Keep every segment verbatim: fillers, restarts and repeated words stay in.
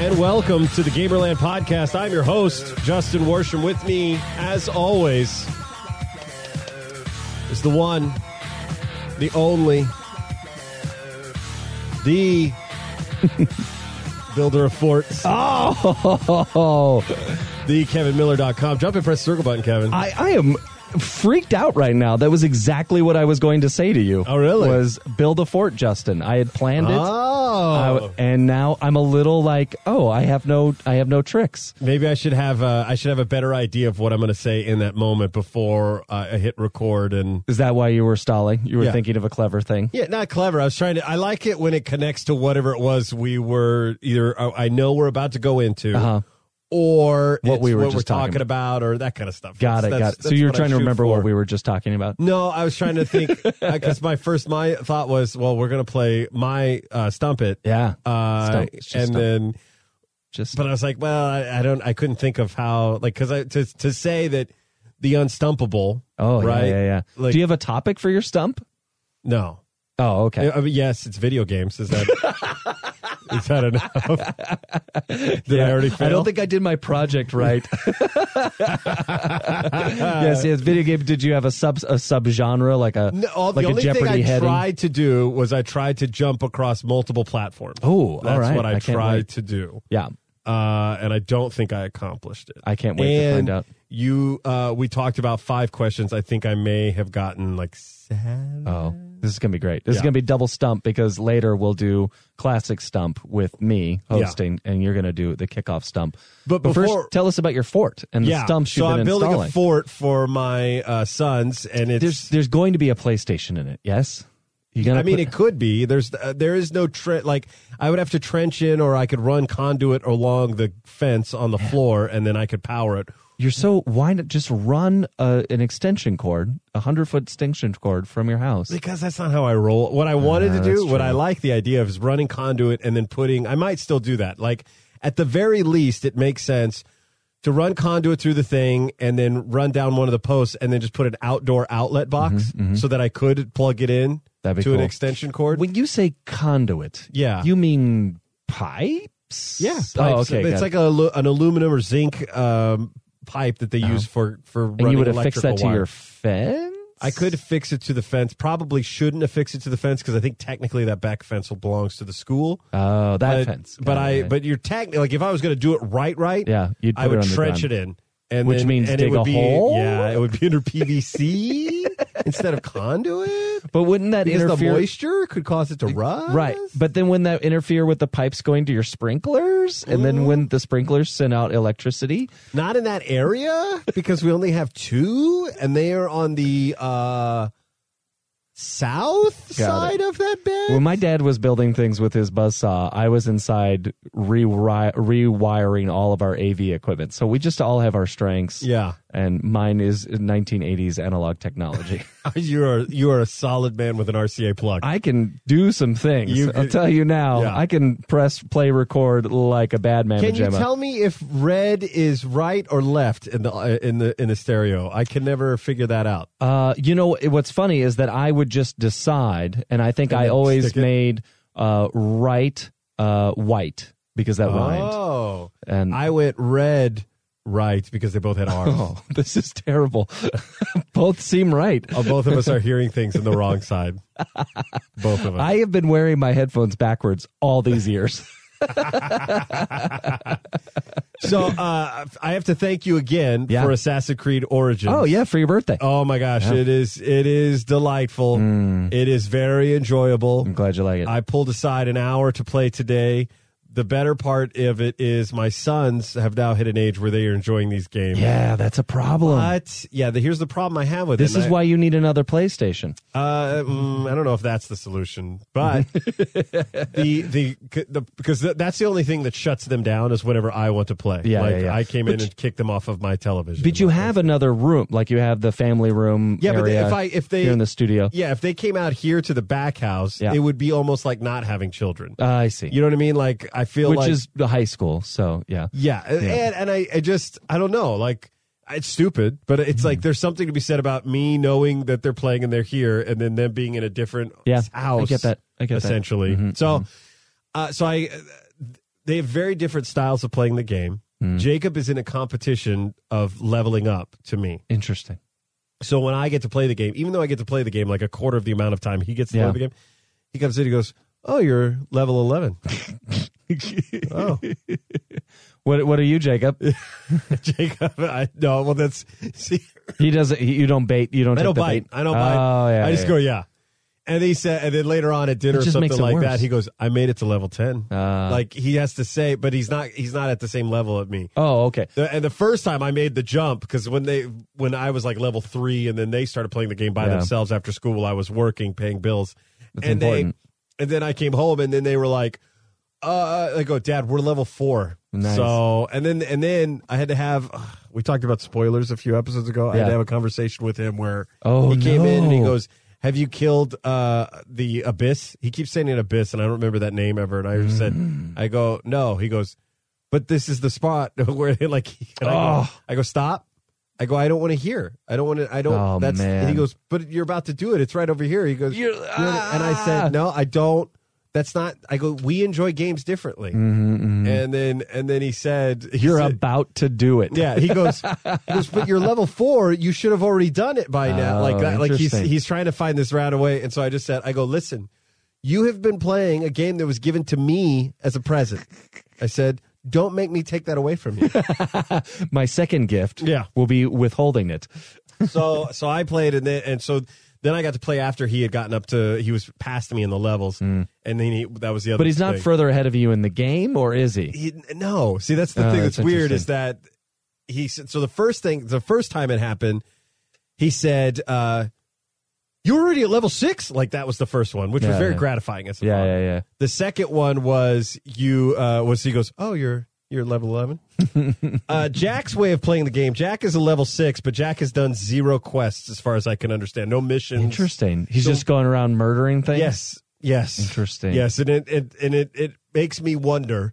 And welcome to the Gamerland Podcast. I'm your host, Justin Worsham. With me, as always, is the one, the only, the builder of forts. Oh, the Kevin Miller dot com. Jump and press the circle button, Kevin. I, I am freaked out right now. That was exactly what I was going to say to you. Oh, really? Was build a fort, Justin. I had planned it. Oh. I, and now I'm a little like, oh, I have no, I have no tricks. Maybe I should have, uh, I should have a better idea of what I'm going to say in that moment before uh, I hit record. And Is that why you were stalling? You were Yeah. thinking of a clever thing? yeah, not clever. I was trying to. I like it when it connects to whatever it was we were either. uh, I know we're about to go into. Uh-huh. Or What it's we were what just we're talking talking about, or that kind of stuff. Got it, That's- got it. So that's you're what I trying to shoot remember for. what we were just talking about? No, I was trying to think because my first my thought was, well, we're gonna play my uh, Stump It, Yeah. uh, Stump. It's just and Stump. then, Just but I was like, well, I, I don't, I couldn't think of how, like, because I to to say that the unstumpable. oh, right? yeah, yeah, yeah. Like- Do you have a topic for your stump? No, Oh, okay. I mean, yes, it's video games. Is that is that enough? Did Yeah. I already fail? I don't think I did my project right. yes, yes. Video game. Did you have a sub a subgenre like a No, all, like the a only Jeopardy thing I heading? tried to do was I tried to jump across multiple platforms. Oh, that's all right. what I, I can't tried wait. to do, Yeah, uh, and I don't think I accomplished it. I can't wait and to find out. You, uh, we talked about five questions. I think I may have gotten like seven. Oh, this is gonna be great. This is Yeah. gonna be double stump because later we'll do classic stump with me hosting, and you're gonna do the kickoff stump. But But before- first, tell us about your fort and the yeah, stumps you've so been I'm building installing. a fort for my uh, sons, and it's. there's there's going to be a PlayStation in it. Yes, you gonna. I mean, put- it could be. There's uh, there is no tre- like I would have to trench in, or I could run conduit along the fence on the floor, and then I could power it. You're so why not just run a, an extension cord, a hundred foot extension cord from your house? Because that's not how I roll. What I wanted Ah, to do, that's what true. I like the idea of is running conduit and then putting, I might still do that. Like at the very least, it makes sense to run conduit through the thing and then run down one of the posts and then just put an outdoor outlet box so that I could plug it in Mm-hmm, That'd be to an cool. extension cord. When you say conduit, Yeah. you mean pipes? yeah. Oh, pipes. okay. It's got like it. a, alu- an aluminum or zinc um, pipe that they use for, for running and you would have electrical fixed that to wire. your fence. I could fix it to the fence. Probably shouldn't have fixed it to the fence because I think technically that back fence belongs to the school. Oh, that but, fence. Got But it, I, yeah. but you're technically like if I was going to do it right, right, Yeah, you'd I put it would on the trench ground. it in, and Which then, means and dig it would a be, hole? Yeah, it would be under P V C instead of conduit. But wouldn't that Because interfere? the moisture could cause it to rust. Right, but then wouldn't that interfere with the pipes going to your sprinklers? And then when the sprinklers send out electricity? Not in that area because we only have two, and they are on the uh, south Got side of that bed. When my dad was building things with his buzzsaw, I was inside re- rewiring all of our A V equipment. So we just all have our strengths. yeah. And mine is nineteen eighties analog technology. You are you are a solid man with an R C A plug. I can do some things. You I'll could- tell you now. Yeah. I can press play record like a bad man Can you pajama. tell me if red is right or left in the uh, in the in the stereo? I can never figure that out. Uh, you know what's funny is that I would just decide, and I think And I then always stick it? made uh, right uh, white because that rhymed. Oh, And I went red right because they both had R's. oh, this is terrible. Both seem right. Oh, both of us are hearing things in the wrong side. Both of us. I have been wearing my headphones backwards all these years. so uh, I have to thank you again Yeah. for Assassin's Creed Origins. Oh yeah, for your birthday. Oh my gosh, Yeah. it is it is delightful. Mm. It is very enjoyable. I'm glad you like it. I pulled aside an hour to play today. The better part of it is my sons have now hit an age where they are enjoying these games. yeah, that's a problem. But yeah, the, here's the problem I have with This it. is and why you need another PlayStation. I, uh, mm, I don't know if that's the solution, but the, the the because th- that's the only thing that shuts them down is whenever I want to play. Yeah, like yeah, yeah. I came But in and kicked them off of my television. But you have another room, like you have the family room. yeah, but area if I if they here in the studio. yeah if they came out here to the back house, Yeah. it would be almost like not having children. Uh, I see. You know what I mean? Like I feel Which like is the high school, so yeah. yeah, and and I, I just I don't know like. It's stupid, but it's like there's something to be said about me knowing that they're playing and they're here, and then them being in a different Yeah, house. I get that. I get that. essentially. Mhm, so, uh, so I they have very different styles of playing the game. Mm. Jacob is in a competition of leveling up to me. Interesting. So when I get to play the game, even though I get to play the game like a quarter of the amount of time he gets to yeah. play the game, he comes in, he goes, "Oh, you're level eleven." Oh. What what are you, Jacob? Jacob, I no, well that's see he doesn't he, you don't bait, you don't I take don't the bite. bait. I don't bite. Oh, yeah, I just yeah. go, yeah. And he said, and then later on at dinner or something like worse. that, he goes, "I made it to level ten." Uh, like he has to say, but he's not. He's not at the same level at me. Oh, okay. The, and the first time I made the jump because when they when I was like level three, and then they started playing the game by Yeah. themselves after school while I was working, paying bills. That's and important. they and then I came home, and then they were like, "Uh," I go, "Dad, we're level four." Nice. So and then and then I had to have. Uh, we talked about spoilers a few episodes ago. I had Yeah. to have a conversation with him where Oh, he came in and he no. goes, "Have you killed uh, the Abyss?" He keeps saying it Abyss, and I don't remember that name ever. And I Mm. said, "I go, no." He goes, "But this is the spot where they like." And I, go, Oh. I go, "Stop." I go, "I don't want to hear. I don't want to. I don't." Oh, that's. man. And he goes, "But you're about to do it. It's right over here." He goes, You're- "You're-" and I said, "No, I don't. That's not." I go, "We enjoy games differently." Mm-hmm, mm-hmm. And then and then he said, he You're said, about to do it. yeah, he goes, he goes, "But you're level four. You should have already done it by now." Oh, like that. Like he's interesting. he's trying to find this round away. And so I just said, I go, "Listen, you have been playing a game that was given to me as a present." I said, "Don't make me take that away from you." My second gift Yeah. will be withholding it. so so I played, and then and so then I got to play after he had gotten up to he was past me in the levels, and then he that was the other. But he's not thing. further ahead of you in the game, or is he? He, no, see that's the Oh, thing that's that's weird interesting. is that he said so the first thing the first time it happened, he said, uh, "You were already at level six." Like that was the first one, which was Yeah, very yeah. gratifying as a Yeah, father. yeah, yeah. The second one was you uh, was he goes, "Oh, you're you're level eleven." uh, Jack's way of playing the game. Jack is a level six, but Jack has done zero quests as far as I can understand. No missions. Interesting. He's So- just going around murdering things? Yes. Yes. Interesting. Yes, and it, it and it, it makes me wonder.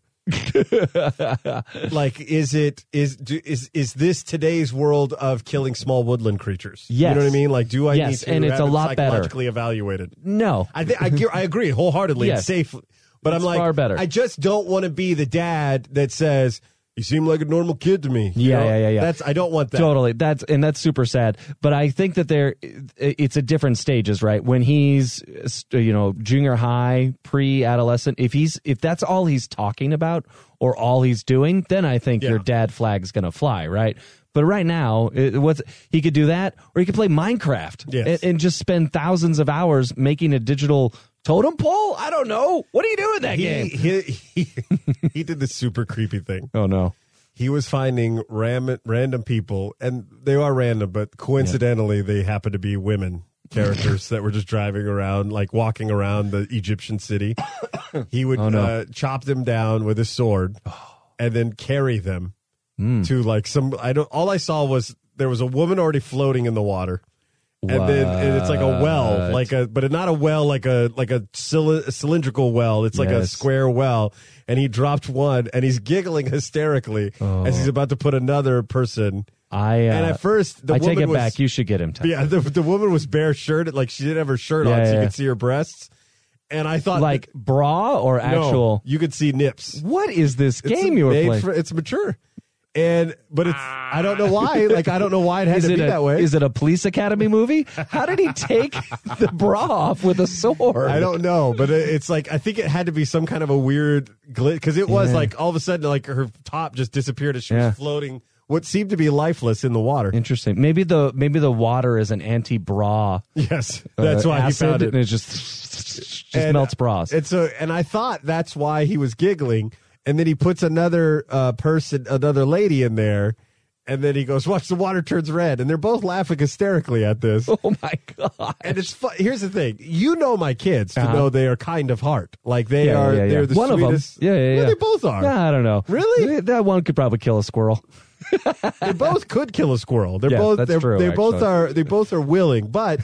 like, is it is do, is is this today's world of killing small woodland creatures? Yes. You know what I mean? Like, do I Yes, need to and it's have a it lot better. psychologically evaluated? No. I think I, ge- I agree wholeheartedly and Yes. safely, but It's I'm like, far better. I just don't want to be the dad that says, "You seem like a normal kid to me." You Yeah, know? yeah, yeah, yeah. That's I don't want that. Totally. That's and that's super sad. But I think that there, it's a different stages, right? When he's, you know, junior high, pre-adolescent. If he's, if that's all he's talking about or all he's doing, then I think Yeah. your dad flag's gonna fly, right? But right now, it, what's he could do that, or he could play Minecraft Yes. and, and just spend thousands of hours making a digital totem pole. I don't know. What do you do in that He, game? he he he did this super creepy thing. Oh no. He was finding ram- random people, and they are random, but coincidentally, they happen to be women characters that were just driving around, like walking around the Egyptian city. He would Oh, no. uh, chop them down with a sword, and then carry them Mm. to like some. I don't. All I saw was there was a woman already floating in the water. And then and it's like a well, What? like a, but not a well, like a, like a, cyli- a cylindrical well. It's like a Yes. square well. And he dropped one, and he's giggling hysterically as he's about to put another person. I uh, And at first, the I woman take it was, back. You should get him. Time. yeah, the, the woman was bare shirted, like she didn't have her shirt Yeah, on, so yeah, you yeah. could see her breasts. And I thought, Like bra or that- no, actual? you could see nips. What is this It's game you were made playing? for- it's mature. And but it's I don't know why. Like I don't know why it had is to it be a, that way. Is it a police academy movie? How did he take the bra off with a sword? I don't know, but it- it's like I think it had to be some kind of a weird glitch because it was Yeah. like all of a sudden like her top just disappeared as she Yeah. was floating what seemed to be lifeless in the water. Interesting. Maybe the maybe the water is an anti-bra. Yes, that's uh, why he acid, found it. And it just just And, melts bras. And so, and I thought that's why he was giggling, and then he puts another uh, person, another lady in there. And then he goes, "Watch, the water turns red," and they're both laughing hysterically at this. Oh my god! And it's fun. Here's the thing: you know my kids to Uh-huh. know they are kind of heart. Like they Yeah, are. yeah, yeah. They're the One of them. sweetest. Yeah, yeah, Well, yeah. they both are. Nah, I don't know. Really? That one could probably kill a squirrel. They both could kill a squirrel. They're Yes, both. that's they're, true, They both actually. are. They both are willing. But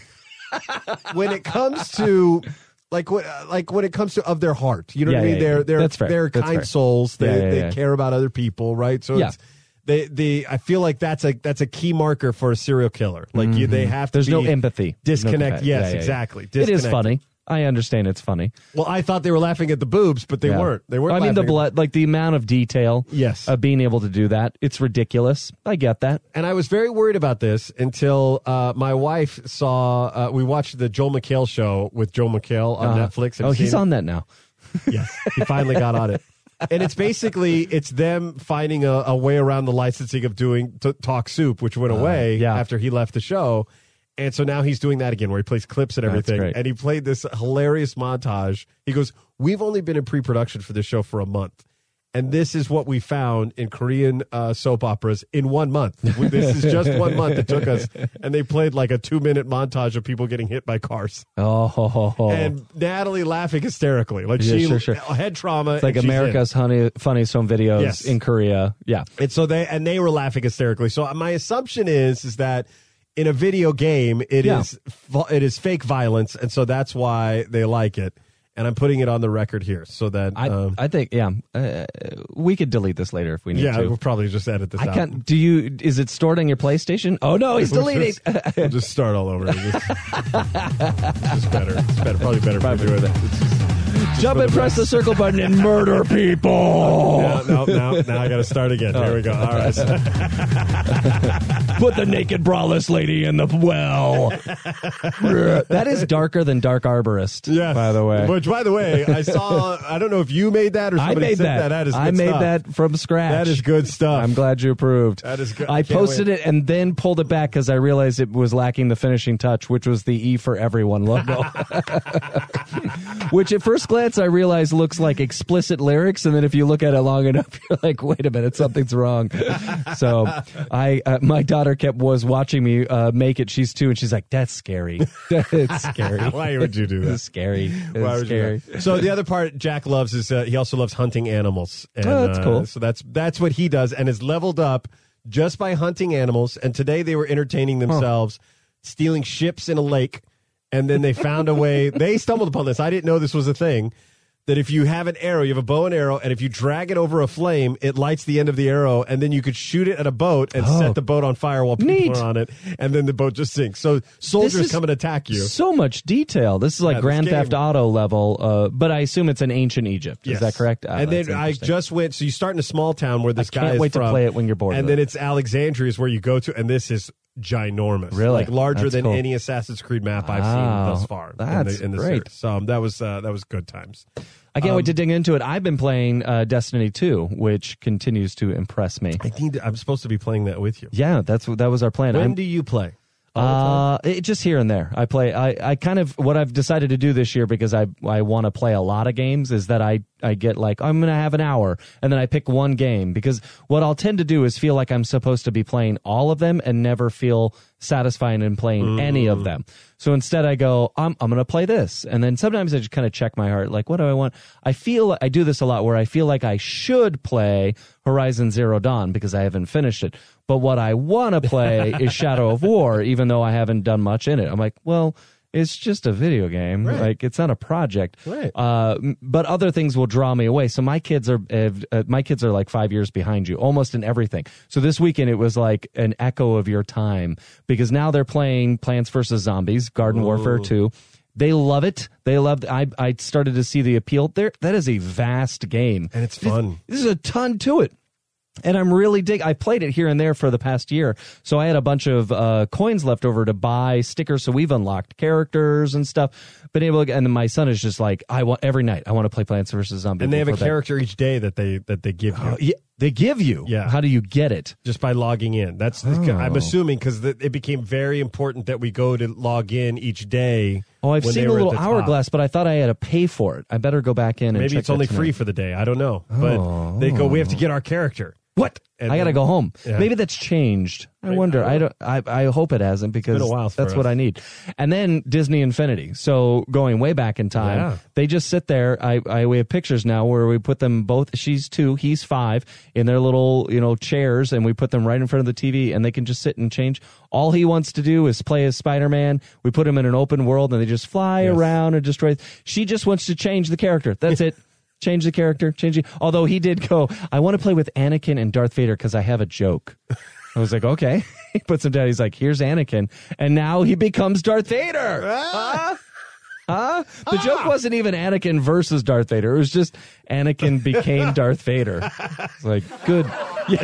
when it comes to like what like when it comes to of their heart, you know Yeah, what I mean? yeah, yeah. They're they're That's fair. they're That's kind fair. souls. They Yeah, yeah, they yeah. care about other people, right? So Yeah. it's. They, they, I feel like that's a that's a key marker for a serial killer. Like you, they have to. There's be no empathy. Disconnect. No yes, yeah, yeah, yeah. exactly. It is Disconnected. funny. I understand it's funny. Well, I thought they were laughing at the boobs, but they Yeah. weren't. They weren't. I mean, the laughing. blood, like the amount of detail. Yes. Of being able to do that, it's ridiculous. I get that. And I was very worried about this until uh, my wife saw. Uh, we watched the Joel McHale show with Joel McHale on Uh, Netflix. Have oh, you he's seen it? on that now. Yes, he finally got on it. And it's basically it's them finding a, a way around the licensing of doing t- Talk Soup, which went away yeah. after he left the show. And so now he's doing that again, where he plays clips and That's everything. great. And he played this hilarious montage. He goes, "We've only been in pre-production for this show for a month, and this is what we found in Korean uh, soap operas in one month. We- This is just one month it took us." And they played like a two-minute montage of people getting hit by cars. Oh, ho, ho, ho. And Natalie laughing hysterically, like Yeah, she sure, sure. head trauma. It's like and she's in. America's honey, funniest home videos Yes. in Korea. Yeah. And so they and they were laughing hysterically. So my assumption is is that in a video game it Yeah. is it is fake violence, and so that's why they like it. And I'm putting it on the record here so that I um, I think yeah, uh, we could delete this later if we need yeah, to. we'll probably just edit this I out. can't. Do you? Is it stored on your PlayStation? Oh no, he's We'll deleting. just, we'll just start all over. It's just, it's just better. It's better. Probably better if Probably we do it. It's just- Jump and press the circle button and murder people. no, no, no. Now I got to start again. Here we go. All right. Put the naked braless lady in the well. That is darker than Dark Arborist. Yes. By the way, Which, by the way, I saw. I don't know if you made that or I somebody made said that. that. That is good I made stuff. that from scratch. That is good stuff. I'm glad you approved. That is good. I I can't posted wait. it and then pulled it back because I realized it was lacking the finishing touch, which was the E for Everyone logo. Which at first glance I realized looks like explicit lyrics, and then if you look at it long enough, you're like, wait a minute, something's wrong. So I, uh, my daughter kept was watching me uh, make it. She's two, and she's like, that's scary. It's scary. Why would you do that? It's scary. It's Why would scary. you do that? So the other part Jack loves is uh, he also loves hunting animals. And, Oh, that's uh, cool. So that's that's what he does, and is leveled up just by hunting animals. And today they were entertaining themselves, stealing ships in a lake, and then they found a way. They stumbled upon this. I didn't know this was a thing. That if you have an arrow, you have a bow and arrow, and if you drag it over a flame, it lights the end of the arrow, and then you could shoot it at a boat and Oh. set the boat on fire while people Neat. are on it, and then the boat just sinks. So soldiers is come and attack you. So much detail. This is like Yeah, this Grand game- Theft Auto level, uh, but I assume it's in ancient Egypt. Is Yes. that correct? Ah, and that's then I interesting. just went. So you start in a small town where this I guy can't is wait to from, play it when you're bored and of then it. it's Alexandria is where you go to, and this is ginormous, Really? like larger That's than cool. any Assassin's Creed map I've Wow. seen thus far. That's in the, in the great. series. So um, that was uh, that was good times. I can't Um, wait to dig into it. I've been playing uh, Destiny two, which continues to impress me. I need. To, I'm supposed to be playing that with you. Yeah, that's that was our plan. When I'm- do you play? All the time? Uh, it, just here and there. I play. I, I kind of what I've decided to do this year because I I want to play a lot of games is that I I get like I'm gonna have an hour and then I pick one game because what I'll tend to do is feel like I'm supposed to be playing all of them and never feel satisfying in playing any of them. So instead I go I'm I'm gonna play this, and then sometimes I just kind of check my heart like what do I want. I feel I do this a lot where I feel like I should play Horizon Zero Dawn because I haven't finished it. But what I want to play is Shadow of War, even though I haven't done much in it. I'm like, well, it's just a video game. Right. Like it's not a project. Right. Uh, m- but other things will draw me away. So my kids are have, uh, my kids are like five years behind you, almost in everything. So this weekend it was like an echo of your time because now they're playing Plants versus Zombies, Garden Warfare two. They love it. They loved. I I started to see the appeal there. That is a vast game, And it's fun. There's a ton to it. And I'm really dig. I played it here and there for the past year, so I had a bunch of uh, coins left over to buy stickers. So we've unlocked characters and stuff. Been able, to, and then my son is just like, I want every night. I want to play Plants vs Zombies. And they have a before bed. character each day that they that they give you. Oh, yeah, they give you. Yeah. How do you get it? Just by logging in. That's the, Oh. I'm assuming because it became very important that we go to log in each day. Oh, I've when seen they a were at little the top. hourglass, but I thought I had to pay for it. I better go back in and Maybe check it's only that free tonight. for the day. I don't know. But Oh. they go, we have to get our character. What? And I got to then- go home. Yeah. Maybe that's changed. I Maybe- wonder. I I don't don't. I, I hope it hasn't because been a while for that's what us. I need. And then Disney Infinity. So going way back in time, Yeah. they just sit there. I, I we have pictures now where we put them both. She's two, he's five, in their little you know chairs, and we put them right in front of the T V, and they can just sit and change. All he wants to do is play as Spider-Man. We put him in an open world, and they just fly Yes. around and destroy. She just wants to change the character. That's it. Change the character, change it. Although he did go, I want to play with Anakin and Darth Vader because I have a joke. I was like, okay. He puts him down. He's like, here's Anakin. And now he becomes Darth Vader. Ah! Huh? The joke wasn't even Anakin versus Darth Vader. It was just Anakin became Darth Vader. It's like, good. Yeah.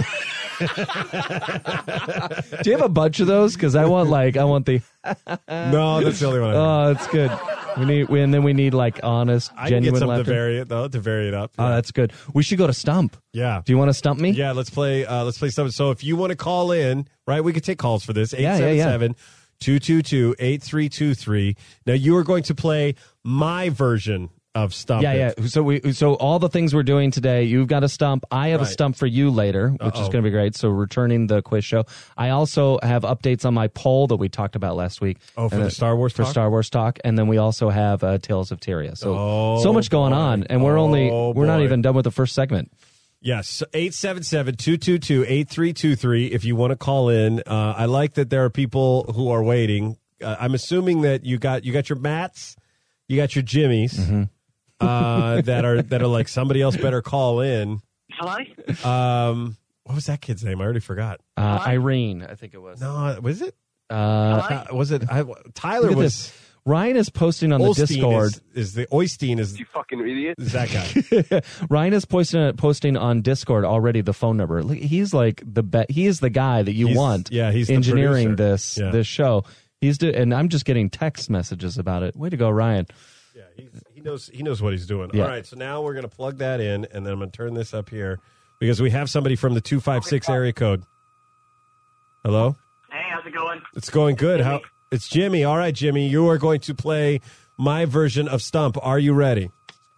Do you have a bunch of those? Because I want like I want the. No, that's the only one. I Oh, that's good. We need, we, and then we need like honest, I can genuine get some laughter. to vary it though, to vary it up. Oh, that's good. We should go to Stump. Yeah. Do you want to stump me? Yeah, let's play. Uh, let's play something. So if you want to call in, right, we could take calls for this. Yeah, yeah, yeah. eight seven seven, two two two, eight three two three. Now you are going to play my version of Stump. Yeah, It. yeah. So we, so all the things we're doing today, you've got a stump. I have Right. a stump for you later, which Uh-oh. is going to be great. So returning the quiz show. I also have updates on my poll that we talked about last week. Oh, for And the Star Wars for talk? Star Wars talk, and then we also have uh, Tales of Tyria. So Oh, so much going boy. on, and we're only Oh, we're not boy. even done with the first segment. Yes, eight seven seven, two two two, eight three two three if you want to call in. Uh, I like that there are people who are waiting. Uh, I'm assuming that you got you got your Matts, you got your Jimmies, Mm-hmm. uh, that are that are like somebody else better call in. Hello? Um, what was that kid's name? I already forgot. Uh, Irene, I think it was. No, was it? Uh, Uh, was it? I, Tyler look at was. this. Ryan is posting on the Olstein Discord. is, is the Oystein is, You fucking idiot. is that guy? Ryan is posting posting on Discord already the phone number. Look, he's like the be- he is the guy that you He's- want. yeah, he's the engineering producer. this Yeah. this show. He's do- and I'm just getting text messages about it. Way to go, Ryan. Yeah, he's, he knows he knows what he's doing. Yeah. All right, so now we're going to plug that in, and then I'm going to turn this up here because we have somebody from the two five six area code. Hello? Hey, how's it going? It's going good. How? It's Jimmy. All right, Jimmy, you are going to play my version of Stump. Are you ready?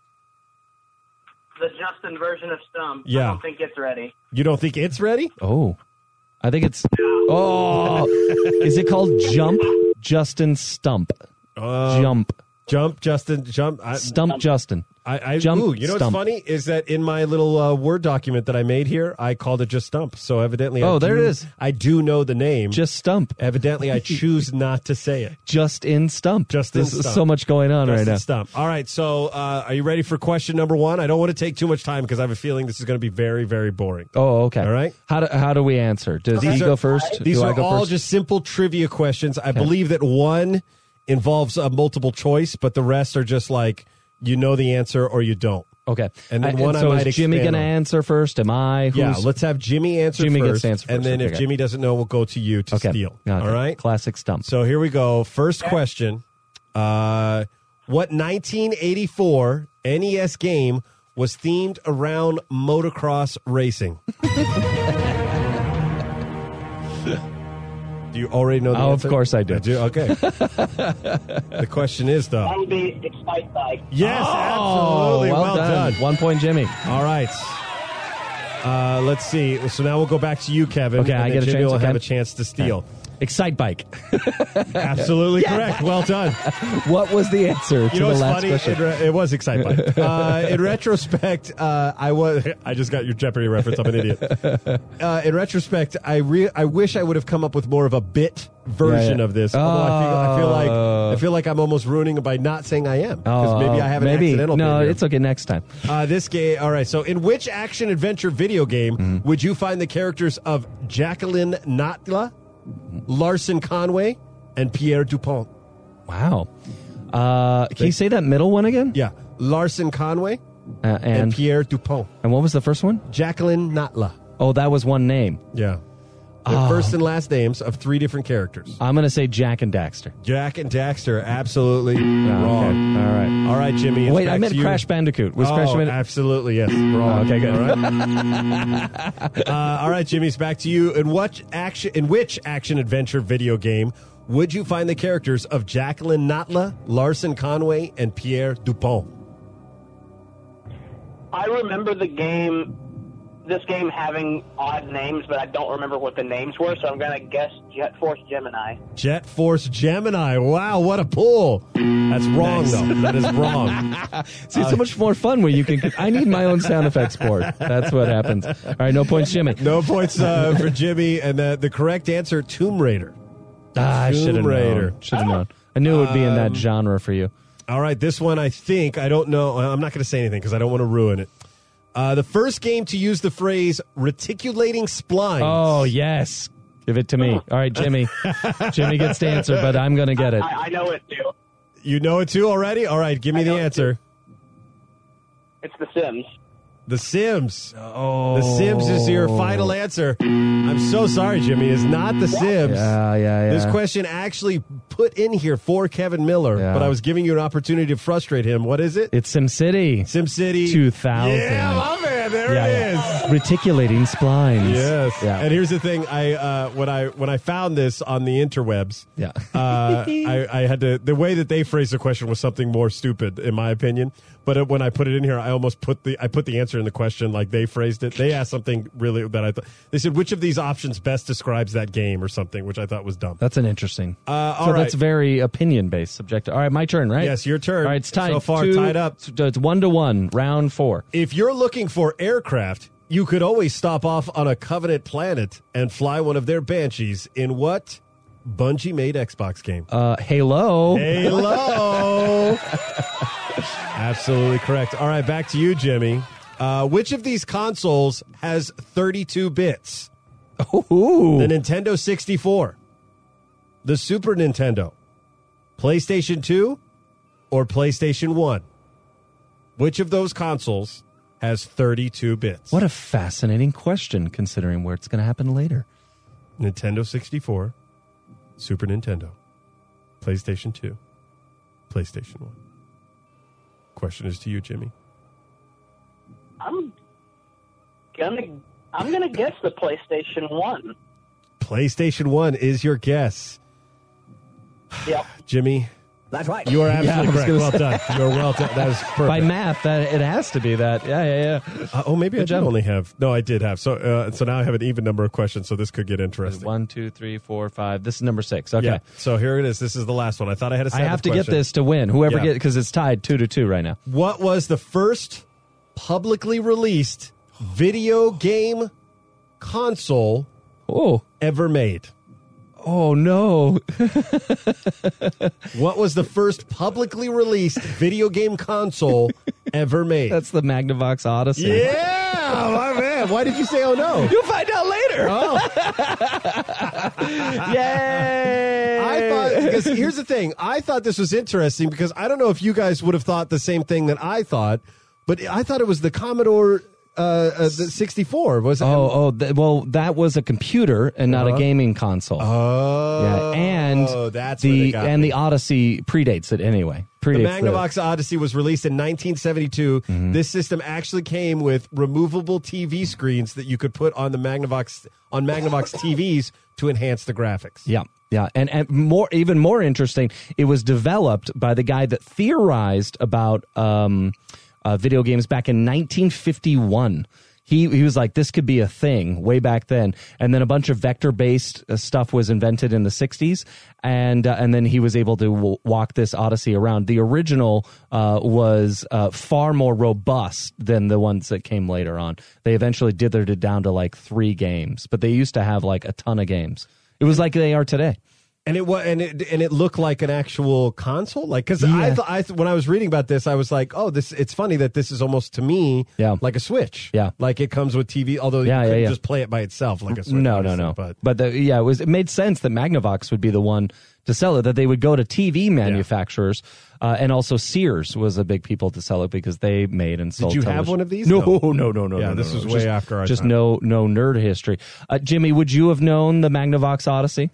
The Justin version of Stump. Yeah. I don't think it's ready. You don't think it's ready? Oh, I think it's. Oh, is it called Jump? Justin Stump. Uh, Jump. Jump, Justin. Jump. I, Stump Justin. I, I Jump, ooh, you know stump. what's funny is that in my little uh, Word document that I made here, I called it just Stump. So evidently, I Oh, there do- it is. I do know the name. Just Stump. Evidently, I choose not to say it. Just in Stump. Just in There's Stump. so much going on Justin right now. Stump. All right, so uh, are you ready for question number one? I don't want to take too much time because I have a feeling this is going to be very, very boring. Oh, okay. All right. How do how do we answer? Does he These go are- first? These do are I go all first? just simple trivia questions. I believe that one involves a multiple choice, but the rest are just like you know the answer or you don't. Okay. And then I- one I so might is Jimmy expand going to on. answer first? Am I? Who's, Yeah, let's have Jimmy answer Jimmy gets first, to answer and first. then if Okay. Jimmy doesn't know, we'll go to you to okay. steal. Okay. All right. Classic Stump. So here we go. First question: uh, what nineteen eighty-four N E S game was themed around motocross racing? Do you already know the Oh, of answer? course I do. Okay. The question is, though. That would be Excite Bike. Yes, Oh, absolutely. Well, done. One point, Jimmy. All right. Uh, let's see. So now we'll go back to you, Kevin. Okay, and I then get a Jimmy chance, will okay? have a chance to steal. Excite Bike. Absolutely correct. Well done. What was the answer to You know the what's last funny? question? It, re- it was Excitebike. uh, in retrospect, uh, I was. I just got your Jeopardy reference. I'm an idiot. Uh, in retrospect, I re- I wish I would have come up with more of a bit version Yeah, yeah. of this. Although I feel I feel Oh. like I feel like I'm almost ruining it by not saying I am because Oh, maybe I have an maybe. accidental. No, bit here. it's okay. Next time. Uh, this game. All right. So, in which action adventure video game Mm-hmm. would you find the characters of Jacqueline Natla, Larson Conway, and Pierre Dupont? Wow. Uh, can you say that middle one again? Yeah, Larson Conway Uh, and, and Pierre Dupont. and what was the first one? Jacqueline Natla. Oh, that was one name. Yeah. The Oh. first and last names of three different characters. I'm going to say Jack and Daxter. Jack and Daxter, absolutely Oh, wrong. okay. All right. All right, Jimmy. it's Wait, back I meant to you. Crash Bandicoot. Was oh, Crash Bandicoot? absolutely, yes. Wrong. okay, good. All right. uh, all right, Jimmy, it's back to you. In what action? In which action adventure video game would you find the characters of Jacqueline Natla, Larson Conway, and Pierre Dupont? I remember the game, this game having odd names, but I don't remember what the names were, so I'm going to guess Jet Force Gemini. Jet Force Gemini. Wow, what a pull. That's wrong, Nice. though. That is wrong. See, it's so much more fun when you can. I need my own sound effects board. That's what happens. All right, no points, Jimmy. No points uh, for Jimmy. And the, the correct answer, Tomb Raider. Ah, I Tomb should have Raider. known. Should have known. I knew it would be in that genre for you. All right, this one I think, I don't know. I'm not going to say anything because I don't want to ruin it. Uh, the first game to use the phrase reticulating splines. Oh, yes. Give it to me. All right, Jimmy. Jimmy gets to answer, but I'm going to get it. I, I know it too. You know it too already? All right, give me I the know it answer. It's The Sims. The Sims. Oh, The Sims is your final answer. I'm so sorry, Jimmy. It's not The Sims. Yeah, yeah, yeah. This question actually put in here for Kevin Miller, Yeah. but I was giving you an opportunity to frustrate him. What is it? It's SimCity. SimCity two thousand. Yeah, my man. There Yeah, it yeah. is. Reticulating splines. Yes. Yeah. And here's the thing: I uh, when I when I found this on the interwebs, Yeah. uh, I, I had to. The way that they phrased the question was something more stupid, in my opinion. But it, when I put it in here, I almost put the I put the answer in the question like they phrased it. They asked something really that I thought. They said, "Which of these options best describes that game?" or something, which I thought was dumb. That's an interesting. Uh, all so right. that's very opinion based, subjective. All right, my turn, right? Yes, your turn. All right, it's tied. So far, Two- tied up. It's one to one, round four. If you're looking for aircraft, you could always stop off on a Covenant planet and fly one of their Banshees in what Bungie-made Xbox game? Uh, Halo. Halo. Absolutely correct. All right, back to you, Jimmy. Uh, which of these consoles has thirty-two bits? Ooh. The Nintendo sixty-four, the Super Nintendo, PlayStation two, or PlayStation one? Which of those consoles has thirty-two bits? What a fascinating question, considering where it's going to happen later. Nintendo sixty-four, Super Nintendo, PlayStation two, PlayStation one. Question is to you, Jimmy. I'm gonna I'm gonna guess the PlayStation One. PlayStation one is your guess. Yep. Jimmy, That's right. you are absolutely Yeah, I was correct. gonna Well say- done. You are well done. That was perfect. By math, that it has to be that. Yeah, yeah, yeah. Uh, oh, maybe I Good did job. only have. No, I did have. So, uh, so now I have an even number of questions. So this could get interesting. One, two, three, four, five. This is number six. Okay. Yeah. So here it is. This is the last one. I thought I had a I seventh have to get question. this to win. Whoever Yeah. get because it's tied two to two right now. What was the first publicly released video game console Oh, ever made? oh no! What was the first publicly released video game console ever made? That's the Magnavox Odyssey. Yeah, my man. Why did you say oh no? You'll find out later. Oh. Yay! I thought, because here's the thing, I thought this was interesting because I don't know if you guys would have thought the same thing that I thought, but I thought it was the Commodore uh, uh, the sixty-four. Was it? Oh, oh, th- well, that was a computer and not Uh-huh. a gaming console. Oh, yeah, and that's where the they got and me. the Odyssey predates it anyway. The Predates Magnavox Odyssey was released in nineteen seventy-two. Mm-hmm. This system actually came with removable T V screens that you could put on the Magnavox on Magnavox T Vs to enhance the graphics. Yeah, yeah, and and more, even more interesting, it was developed by the guy that theorized about um, uh, video games back in nineteen fifty-one. He he was like, this could be a thing way back then, and then a bunch of vector based uh, stuff was invented in the sixties, and uh, and then he was able to w- walk this Odyssey around. The original uh, was uh, far more robust than the ones that came later on. They eventually dithered it down to like three games, but they used to have like a ton of games. It was like they are today. And it was, and it and it looked like an actual console, like because Yeah. I thought I th- when I was reading about this, I was like, oh, this. It's funny that this is almost to me, Yeah. like a Switch, Yeah. like it comes with T V. Although Yeah, you yeah, couldn't yeah. just play it by itself, like a Switch. No, no, obviously, no. But But the, yeah, it was. It made sense that Magnavox would be the one to sell it. That they would go to T V manufacturers, uh, and also Sears was a big people to sell it because they made and sold. you have television. one of these? No, No. no, no, no. Yeah, no, this no, was no. way Just- after our Just time. no, no nerd history. Uh, Jimmy, would you have known the Magnavox Odyssey?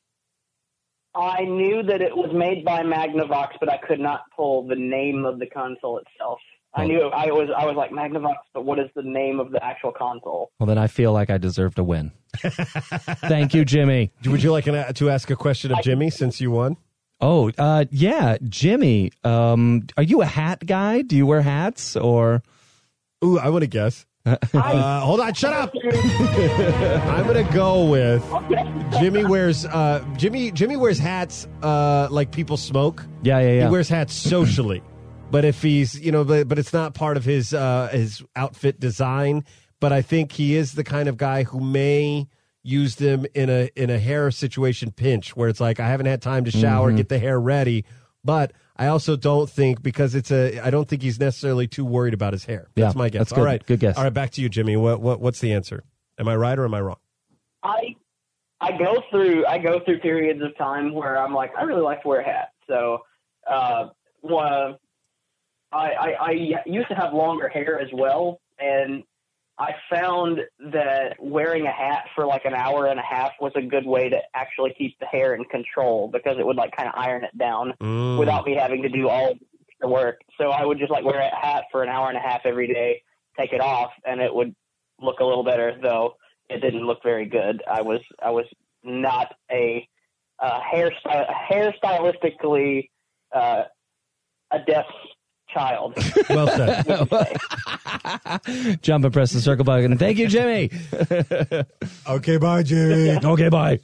I knew that it was made by Magnavox, but I could not pull the name of the console itself. I knew I was I was like Magnavox, but what is the name of the actual console? Well, then I feel like I deserve to win. Thank you, Jimmy. would you like an, to ask a question of Jimmy since you won? Oh, uh, yeah, Jimmy. Um, are you a hat guy? Do you wear hats or? Ooh, I want to guess. Uh, hold on, shut up. I'm gonna go with Jimmy wears uh, Jimmy Jimmy wears hats uh, like people smoke. Yeah, yeah, yeah. He wears hats socially, but if he's you know, but, but it's not part of his uh, his outfit design. But I think he is the kind of guy who may use them in a in a hair situation pinch where it's like I haven't had time to shower, Mm-hmm. get the hair ready, but. I also don't think because it's a. I don't think he's necessarily too worried about his hair. That's Yeah, my guess. that's All good. right, Good guess. All right, back to you, Jimmy. What what what's the answer? Am I right or am I wrong? I I go through I go through periods of time where I'm like I really like to wear hats, so uh, well, I, I, I used to have longer hair as well, and I found that wearing a hat for like an hour and a half was a good way to actually keep the hair in control because it would like kind of iron it down Mm. without me having to do all the work. So I would just like wear a hat for an hour and a half every day, take it off, and it would look a little better, though it didn't look very good. I was I was not a uh, hairstyle hairstylistically uh, adept child. Well said. Jump and press the circle button. Thank you, Jimmy. Okay, bye, Jimmy. Okay, bye.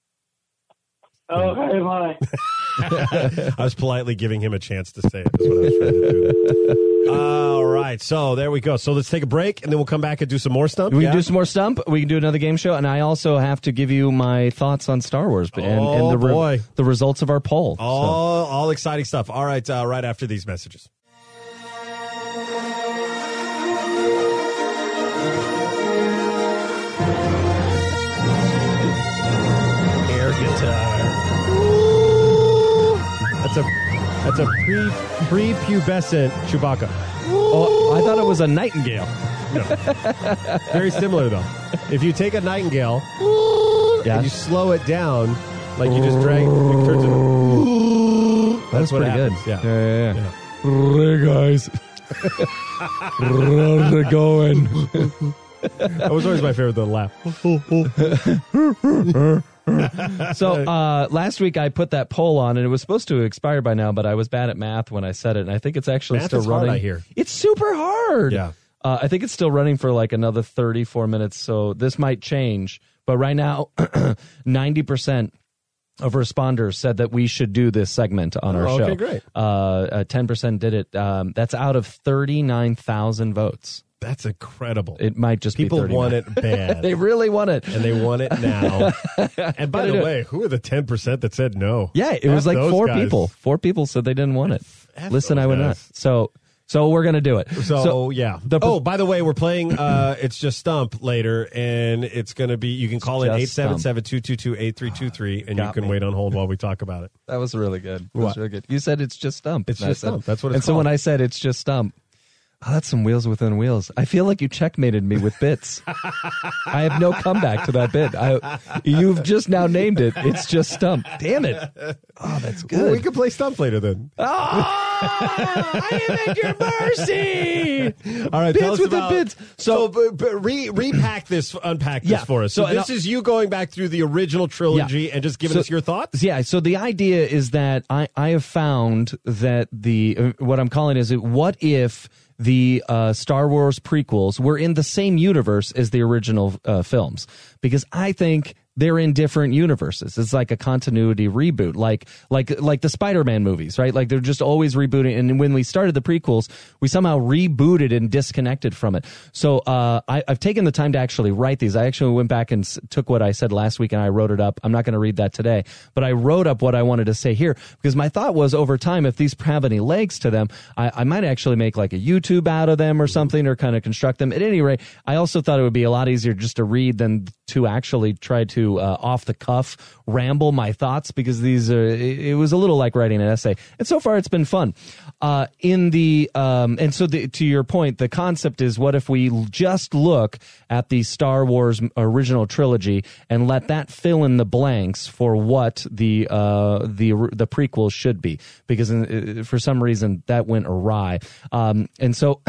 Okay, bye. I was politely giving him a chance to say it. That's what I was trying to do. All right, so there we go. So let's take a break, and then we'll come back and do some more stuff. We yeah? can do some more Stump. We can do another game show, and I also have to give you my thoughts on Star Wars and, Oh, and the, re- boy. the results of our poll. all, all exciting stuff. All right, uh, right after these messages. Air guitar. That's a that's a pre pre-pubescent Chewbacca. Oh, I thought it was a nightingale. Very similar though. If you take a nightingale Yeah, and you slow it down, like you just drag, it turns into. that's what pretty good. happens, yeah. yeah, yeah. Yeah. Hey guys, how's it going? That was always my favorite. The laugh. So uh, last week I put that poll on, and it was supposed to expire by now, but I was bad at math when I said it, and I think it's actually Math still is hard, running. I hear. It's super hard. Yeah. Uh, I think it's still running for like another thirty-four minutes, so this might change. But right now, ninety percent of responders said that we should do this segment on our Oh, show. okay, great. Uh, uh, ten percent did it. Um, that's out of thirty-nine thousand votes. That's incredible. It might just People be want thirty-nine. it bad. They really want it. and they want it now. And by Gotta the do it. way, who are the ten percent that said no? Yeah, it F was like those four guys. people. Four people said they didn't want it. F Listen, those I would not. guys. So, so we're gonna do it. So, yeah. the- oh, by the way, we're playing uh, It's Just Stump later, and it's going to be, you can call it Just eight seven seven, two two two, eight three two three, and you Got can me. wait on hold while we talk about it. that was really good. That What? was really good. You said it's just Stump. It's And I Just said- Stump. That's what it's And so called. when I said it's just Stump, oh, that's some wheels within wheels. I feel like you checkmated me with bits. I have no comeback to that bit. I, you've just now named it. It's just Stump. Damn it. Oh, that's good. Well, we can play Stump later then. Oh, I am at your mercy. All right, Bits tell us within about, bits. So, but, but re, repack this, unpack this Yeah. for us. So, So, and this I'll- is you going back through the original trilogy Yeah. and just giving So- us your thoughts? Yeah, so the idea is that I, I have found that the uh, what I'm calling is it, what if the uh, Star Wars prequels were in the same universe as the original uh, films? Because I think they're in different universes. It's like a continuity reboot, like like like the Spider-Man movies, right? Like they're just always rebooting. And when we started the prequels, we somehow rebooted and disconnected from it. So uh, I, I've taken the time to actually write these. I actually went back and s- took what I said last week and I wrote it up. I'm not going to read that today, but I wrote up what I wanted to say here because my thought was over time, if these have any legs to them, I, I might actually make like a YouTube out of them or something, or kind of construct them. At any rate, I also thought it would be a lot easier just to read than to actually try to uh, off the cuff ramble my thoughts, because these are, it, it was a little like writing an essay, and so far it's been fun. Uh, in the um, and so the, to your point, the concept is, what if we just look at the Star Wars original trilogy and let that fill in the blanks for what the uh, the the prequels should be, because in, for some reason that went awry, um, and so.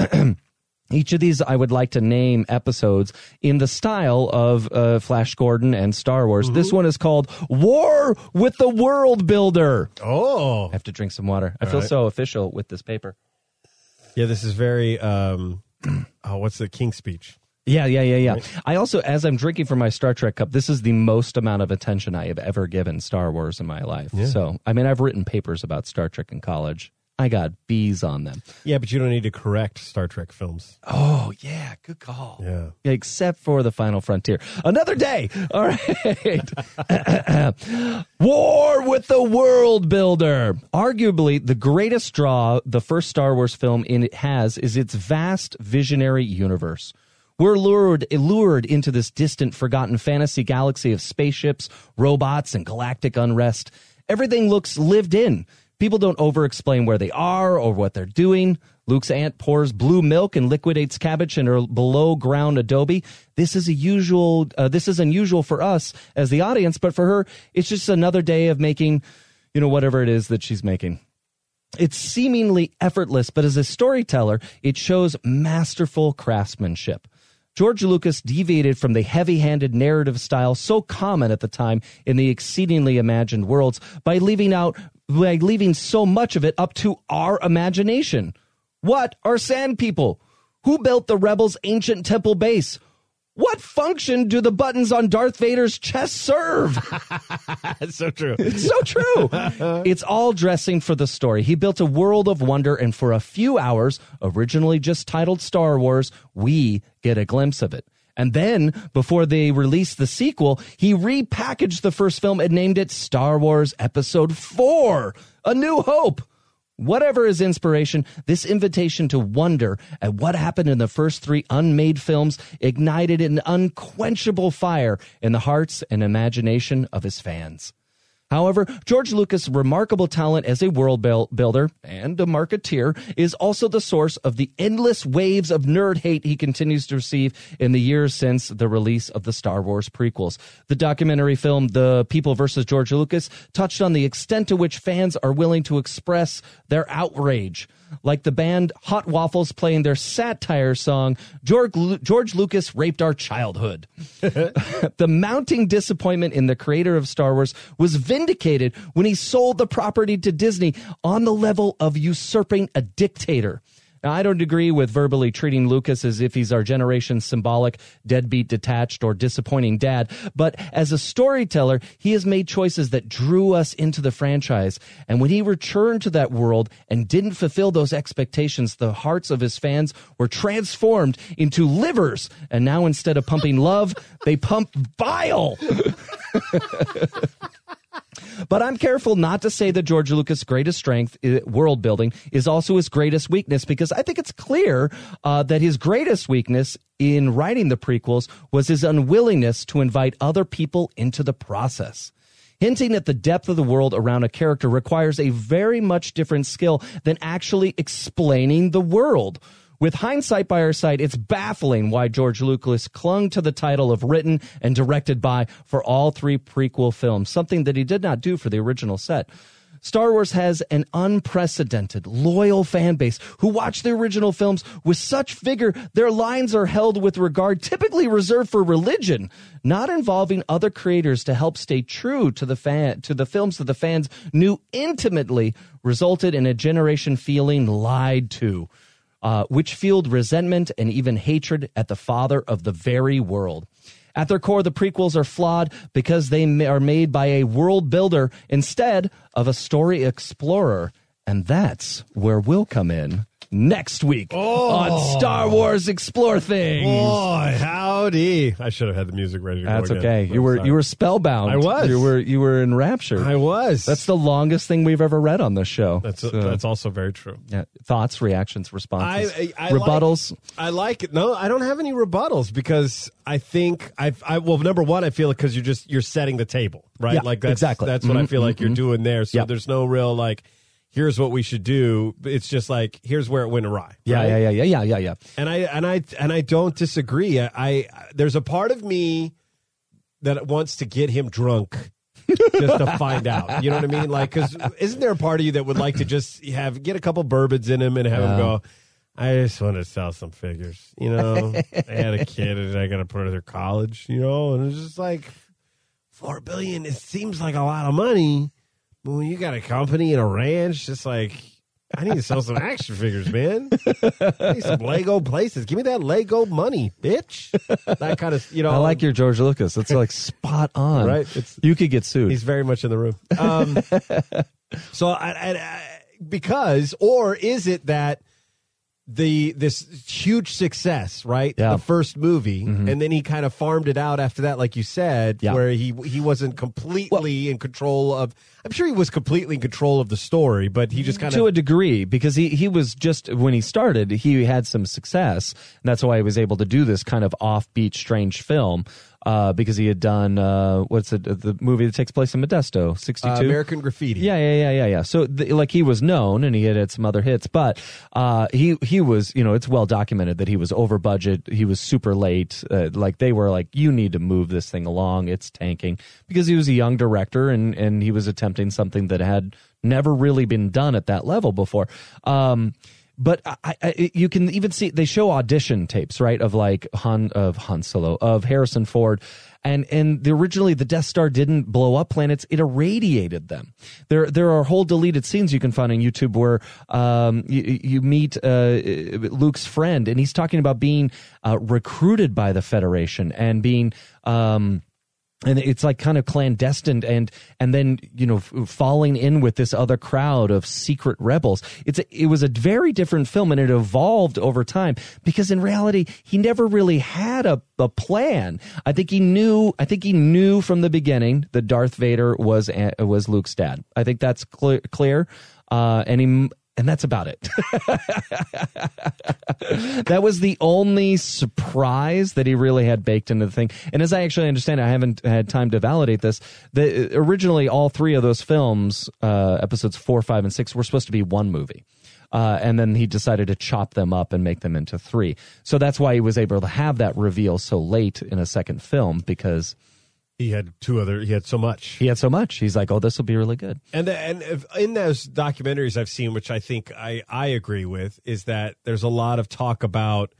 Each of these I would like to name episodes in the style of uh, Flash Gordon and Star Wars. Mm-hmm. This one is called War with the World Builder. Oh. I have to drink some water. I All feel right. so official with this paper. Yeah, this is very, um, oh, what's the King's Speech? Yeah, yeah, yeah, yeah. I also, as I'm drinking from my Star Trek cup, this is the most amount of attention I have ever given Star Wars in my life. Yeah. So, I mean, I've written papers about Star Trek in college. I got B's on them. Yeah, but you don't need to correct Star Trek films. Oh, yeah, good call. Yeah. Except for The Final Frontier. Another day. All right. War with the World Builder. Arguably, the greatest draw the first Star Wars film in it has is its vast visionary universe. We're lured, lured into this distant, forgotten fantasy galaxy of spaceships, robots, and galactic unrest. Everything looks lived in. People don't over-explain where they are or what they're doing. Luke's aunt pours blue milk and liquidates cabbage in her below-ground adobe. This is a usual. Uh, this is unusual for us as the audience, but for her, it's just another day of making, you know, whatever it is that she's making. It's seemingly effortless, but as a storyteller, it shows masterful craftsmanship. George Lucas deviated from the heavy-handed narrative style so common at the time in the exceedingly imagined worlds by leaving out by leaving so much of it up to our imagination. What are sand people? Who built the rebels' ancient temple base? What function do the buttons on Darth Vader's chest serve? It's so true. It's so true. It's all dressing for the story. He built a world of wonder, and for a few hours, originally just titled Star Wars, we get a glimpse of it. And then, before they released the sequel, he repackaged the first film and named it Star Wars Episode four, A New Hope. Whatever his inspiration, this invitation to wonder at what happened in the first three unmade films ignited an unquenchable fire in the hearts and imagination of his fans. However, George Lucas' remarkable talent as a world builder and a marketeer is also the source of the endless waves of nerd hate he continues to receive in the years since the release of the Star Wars prequels. The documentary film The People versus George Lucas touched on the extent to which fans are willing to express their outrage. Like the band Hot Waffles playing their satire song, George, George Lucas raped our childhood. The mounting disappointment in the creator of Star Wars was vindicated when he sold the property to Disney on the level of usurping a dictator. Now, I don't agree with verbally treating Lucas as if he's our generation's symbolic, deadbeat, detached, or disappointing dad, but as a storyteller, he has made choices that drew us into the franchise. And when he returned to that world and didn't fulfill those expectations, the hearts of his fans were transformed into livers. And now instead of pumping love, they pump bile. But I'm careful not to say that George Lucas' greatest strength, world building, is also his greatest weakness, because I think it's clear uh, that his greatest weakness in writing the prequels was his unwillingness to invite other people into the process. Hinting at the depth of the world around a character requires a very much different skill than actually explaining the world. With hindsight by our side, it's baffling why George Lucas clung to the title of written and directed by for all three prequel films, something that he did not do for the original set. Star Wars has an unprecedented, loyal fan base who watch the original films with such vigor their lines are held with regard typically reserved for religion, not involving other creators to help stay true to the fan to the films that the fans knew intimately, resulted in a generation feeling lied to. Uh, which fueled resentment and even hatred at the father of the very world. At their core, the prequels are flawed because they are made by a world builder instead of a story explorer. And that's where we'll come in next week oh. on Star Wars Explore Things. Boy, howdy. I should have had the music ready to That's go again. okay. You were sorry. you were spellbound. I was. You were you were enraptured. I was. That's the longest thing we've ever read on this show. That's So, that's also very true. yeah, thoughts, reactions, responses, I, I, I rebuttals. Like, I like it. No, I don't have any rebuttals because I think I've, I well, number one, I feel it because you're just you're setting the table, right? Yeah, like that's, exactly. That's what mm-hmm, I feel like mm-hmm. you're doing there. So Yep. there's no real like, here's what we should do. It's just like, here's where it went awry. Yeah, right? yeah, yeah, yeah, yeah, yeah, yeah. And I and I and I don't disagree. I, I there's a part of me that wants to get him drunk just to find out. You know what I mean? Like, because isn't there a part of you that would like to just have get a couple bourbons in him and have Yeah. him go, I just want to sell some figures. You know, I had a kid and I got to put her through college. You know, and it's just like four billion. It seems like a lot of money, but when you got a company and a ranch, it's like, I need to sell some action figures, man. I need some Lego places. Give me that Lego money, bitch. That kind of, you know. I like your George Lucas. It's like spot on. Right. It's, you could get sued. he's very much in the room. Um, so, I, I, I, because, or is it that the this huge success, right? Yeah. The first movie, Mhm. and then he kind of farmed it out after that, like you said, Yeah. where he he wasn't completely in control of. I'm sure he was completely in control of the story, but he just kind to of a degree, because he, he was just, when he started, he had some success, and that's why he was able to do this kind of offbeat, strange film. uh, because he had done uh, what's it, the movie that takes place in Modesto, sixty-two? Uh, American Graffiti. Yeah, yeah, yeah, yeah, yeah. So, the, like, he was known, and he had had some other hits, but uh, he he was, you know, it's well documented that he was over budget. He was super late. Uh, like, they were like, you need to move this thing along. It's tanking, because he was a young director, and and he was attempting something that had never really been done at that level before. Um, But I, I, you can even see they show audition tapes, right, of like Han of Han Solo, of Harrison Ford, and and the, originally the Death Star didn't blow up planets; it irradiated them. There there are whole deleted scenes you can find on YouTube where um, you, you meet uh, Luke's friend, and he's talking about being uh, recruited by the Federation and being. Um, And it's like kind of clandestine, and and then, you know, f- falling in with this other crowd of secret rebels. It's a, it was a very different film, and it evolved over time, because in reality he never really had a, a plan. I think he knew. I think he knew from the beginning that Darth Vader was was Luke's dad. I think that's clear. clear. Uh, and he. And that's about it. That was the only surprise that he really had baked into the thing. And as I actually understand it, I haven't had time to validate this. The, originally, all three of those films, uh, episodes four, five, and six, were supposed to be one movie. Uh, and then he decided to chop them up and make them into three. So that's why he was able to have that reveal so late in a second film, because He had two other. He had so much. he had so much. He's like, oh, this will be really good. And and if, in those documentaries I've seen, which I think I, I agree with, is that there's a lot of talk about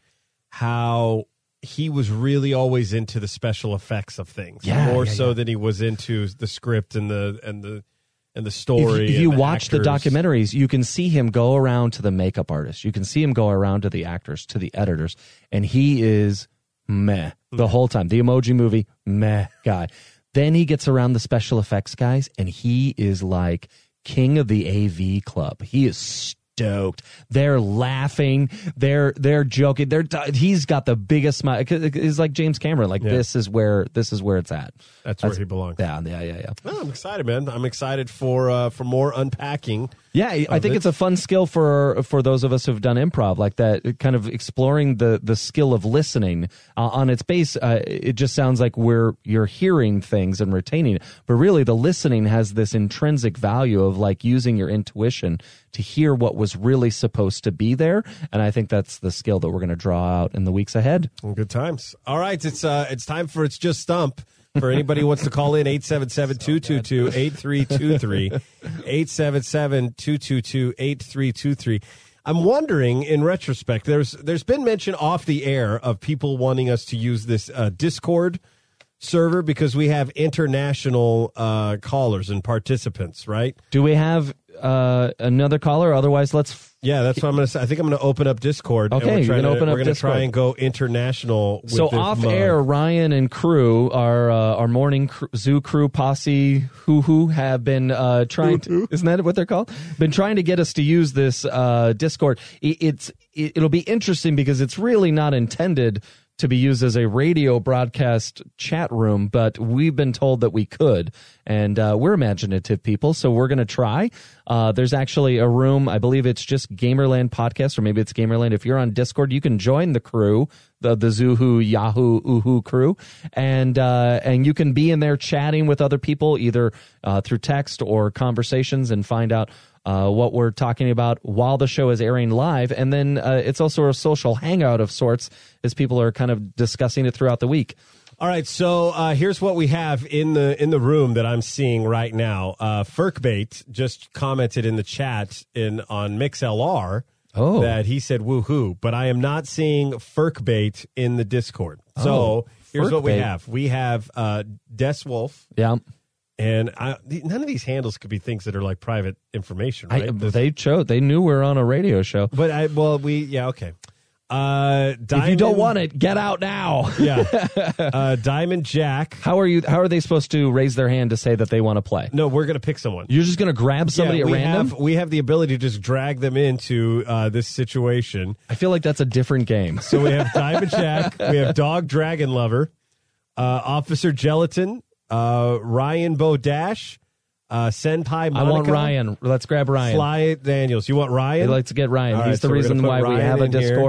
how he was really always into the special effects of things, Yeah, more yeah, so yeah. than he was into the script and the and the and the story. If you, if and you the watch the actors. documentaries, you can see him go around to the makeup artists. You can see him go around to the actors, to the editors, and he is meh the whole time. The Emoji Movie, meh guy. Then he gets around the special effects guys, and he is like king of the A V club. He is stoked. They're laughing. They're they're joking. They're he's got the biggest smile. It's like James Cameron. Like, Yeah. this is where this is where it's at. That's, where he belongs. Yeah, yeah, yeah, yeah. Well, I'm excited, man. I'm excited for uh, for more unpacking. Yeah, I think it. it's a fun skill for for those of us who've done improv, like that, kind of exploring the the skill of listening. Uh, on its base, uh, it just sounds like we're you're hearing things and retaining it, but really the listening has this intrinsic value of like using your intuition to hear what was really supposed to be there, and I think that's the skill that we're going to draw out in the weeks ahead. Well, good times. All right, it's uh, it's time for It's Just Stump. For anybody who wants to call in, eight seven seven, two two two, eight three two three, eight seven seven, two two two, eight three two three. I'm wondering, in retrospect, there's there's been mention off the air of people wanting us to use this uh, Discord server because we have international uh, callers and participants, right? Do we have uh, another caller? Otherwise, let's. Yeah, that's what I'm going to say. I think I'm going to open up Discord. Okay, and we're you're trying gonna to, open up We're going to Discord. try and go international with So this off mug. air, Ryan and crew, our uh, our morning cr- zoo crew posse, who who have been uh, trying to, isn't that what they're called? Been trying to get us to use this uh, Discord. It, it's it, it'll be interesting because it's really not intended to be used as a radio broadcast chat room, but we've been told that we could, and uh, we're imaginative people, so we're going to try. Uh, there's actually a room, I believe it's just Gamerland Podcast, or maybe it's Gamerland. If you're on Discord, you can join the crew, the the Zoohoo, Yahoo, Oohoo crew, and uh, and you can be in there chatting with other people, either uh, through text or conversations, and find out Uh, what we're talking about while the show is airing live. And then uh, it's also a social hangout of sorts as people are kind of discussing it throughout the week. All right, so uh, here's what we have in the in the room that I'm seeing right now. Uh, Ferkbait just commented in the chat in on MixLR Oh. that he said woohoo, but I am not seeing Ferkbait in the Discord. So Oh, here's what we Ferkbait. have. We have uh, Des Wolf, Yeah. and I, th- none of these handles could be things that are like private information, I, right? This- they chose. They knew we were on a radio show. but I well we yeah okay. Uh, If you don't Diamond- want it, get out now. yeah. Uh, Diamond Jack. How are you? How are they supposed to raise their hand to say that they want to play? No, we're gonna pick someone. You're just going to grab somebody Yeah, at we random? Have, we have the ability to just drag them into uh, this situation. I feel like that's a different game. So we have Diamond Jack, we have Dog Dragon Lover, uh, Officer Gelatin, uh, Ryan Bo Dash, uh, Senpai Monica. I want Ryan. Let's grab Ryan. Fly Daniels. You want Ryan? Let's get Ryan. All He's right, the so we're reason gonna put why we Ryan have a in here. Discord.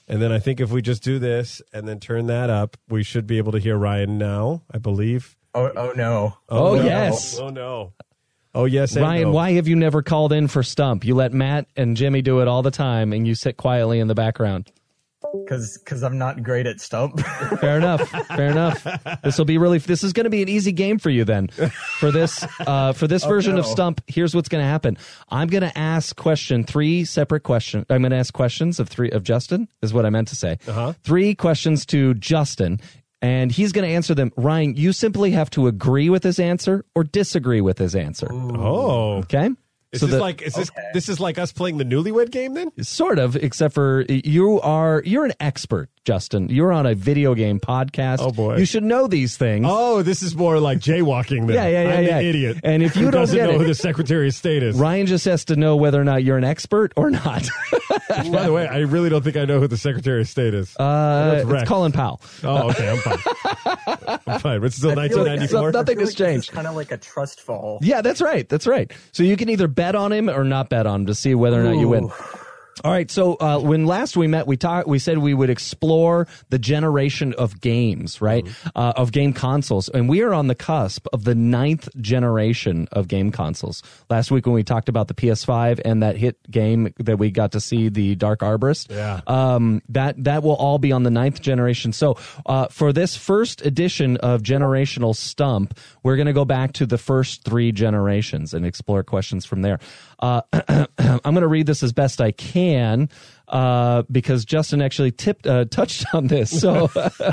And then I think if we just do this and then turn that up, we should be able to hear Ryan now, I believe. Oh, oh no. Oh, no. yes. Oh, no. Oh, yes. and Ryan, no. why have you never called in for Stump? You let Matt and Jimmy do it all the time, and you sit quietly in the background. Because because I'm not great at Stump. Fair enough. Fair enough. This will be really. This is going to be an easy game for you then. For this, uh, for this Oh, version no. of Stump, here's what's going to happen. I'm going to ask question three separate questions. I'm going to ask questions of three of Justin. Is what I meant to say. Uh-huh. Three questions to Justin, and he's going to answer them. Ryan, you simply have to agree with his answer or disagree with his answer. Oh. Okay. Is So this the- like is this Okay. this is like us playing the Newlywed Game then? Sort of, except for you are you're an expert, Justin. You're on a video game podcast. Oh, boy. You should know these things. Oh, this is more like jaywalking then. Yeah, yeah, yeah, I'm yeah. the idiot. And if you who don't doesn't get know it- who the Secretary of State is. Ryan just has to know whether or not you're an expert or not. By the way, I really don't think I know who the Secretary of State is. Uh, It's it's Rex. Colin Powell. Oh, okay, I'm fine. I'm fine. It's still I feel nineteen like- ninety-four. So nothing has changed. Kind of like a trust fall. Yeah, that's right. That's right. So you can either bet on him or not bet on him to see whether or not you win. Ooh. All right. So uh, when last we met, we talked. We said we would explore the generation of games, right? Uh, of game consoles, and we are on the cusp of the ninth generation of game consoles. Last week when we talked about the P S five and that hit game that we got to see, the Dark Arborist, Yeah. um, that that will all be on the ninth generation. So uh, for this first edition of Generational Stump, we're going to go back to the first three generations and explore questions from there. Uh, I'm going to read this as best I can uh, because Justin actually tipped uh, touched on this. So,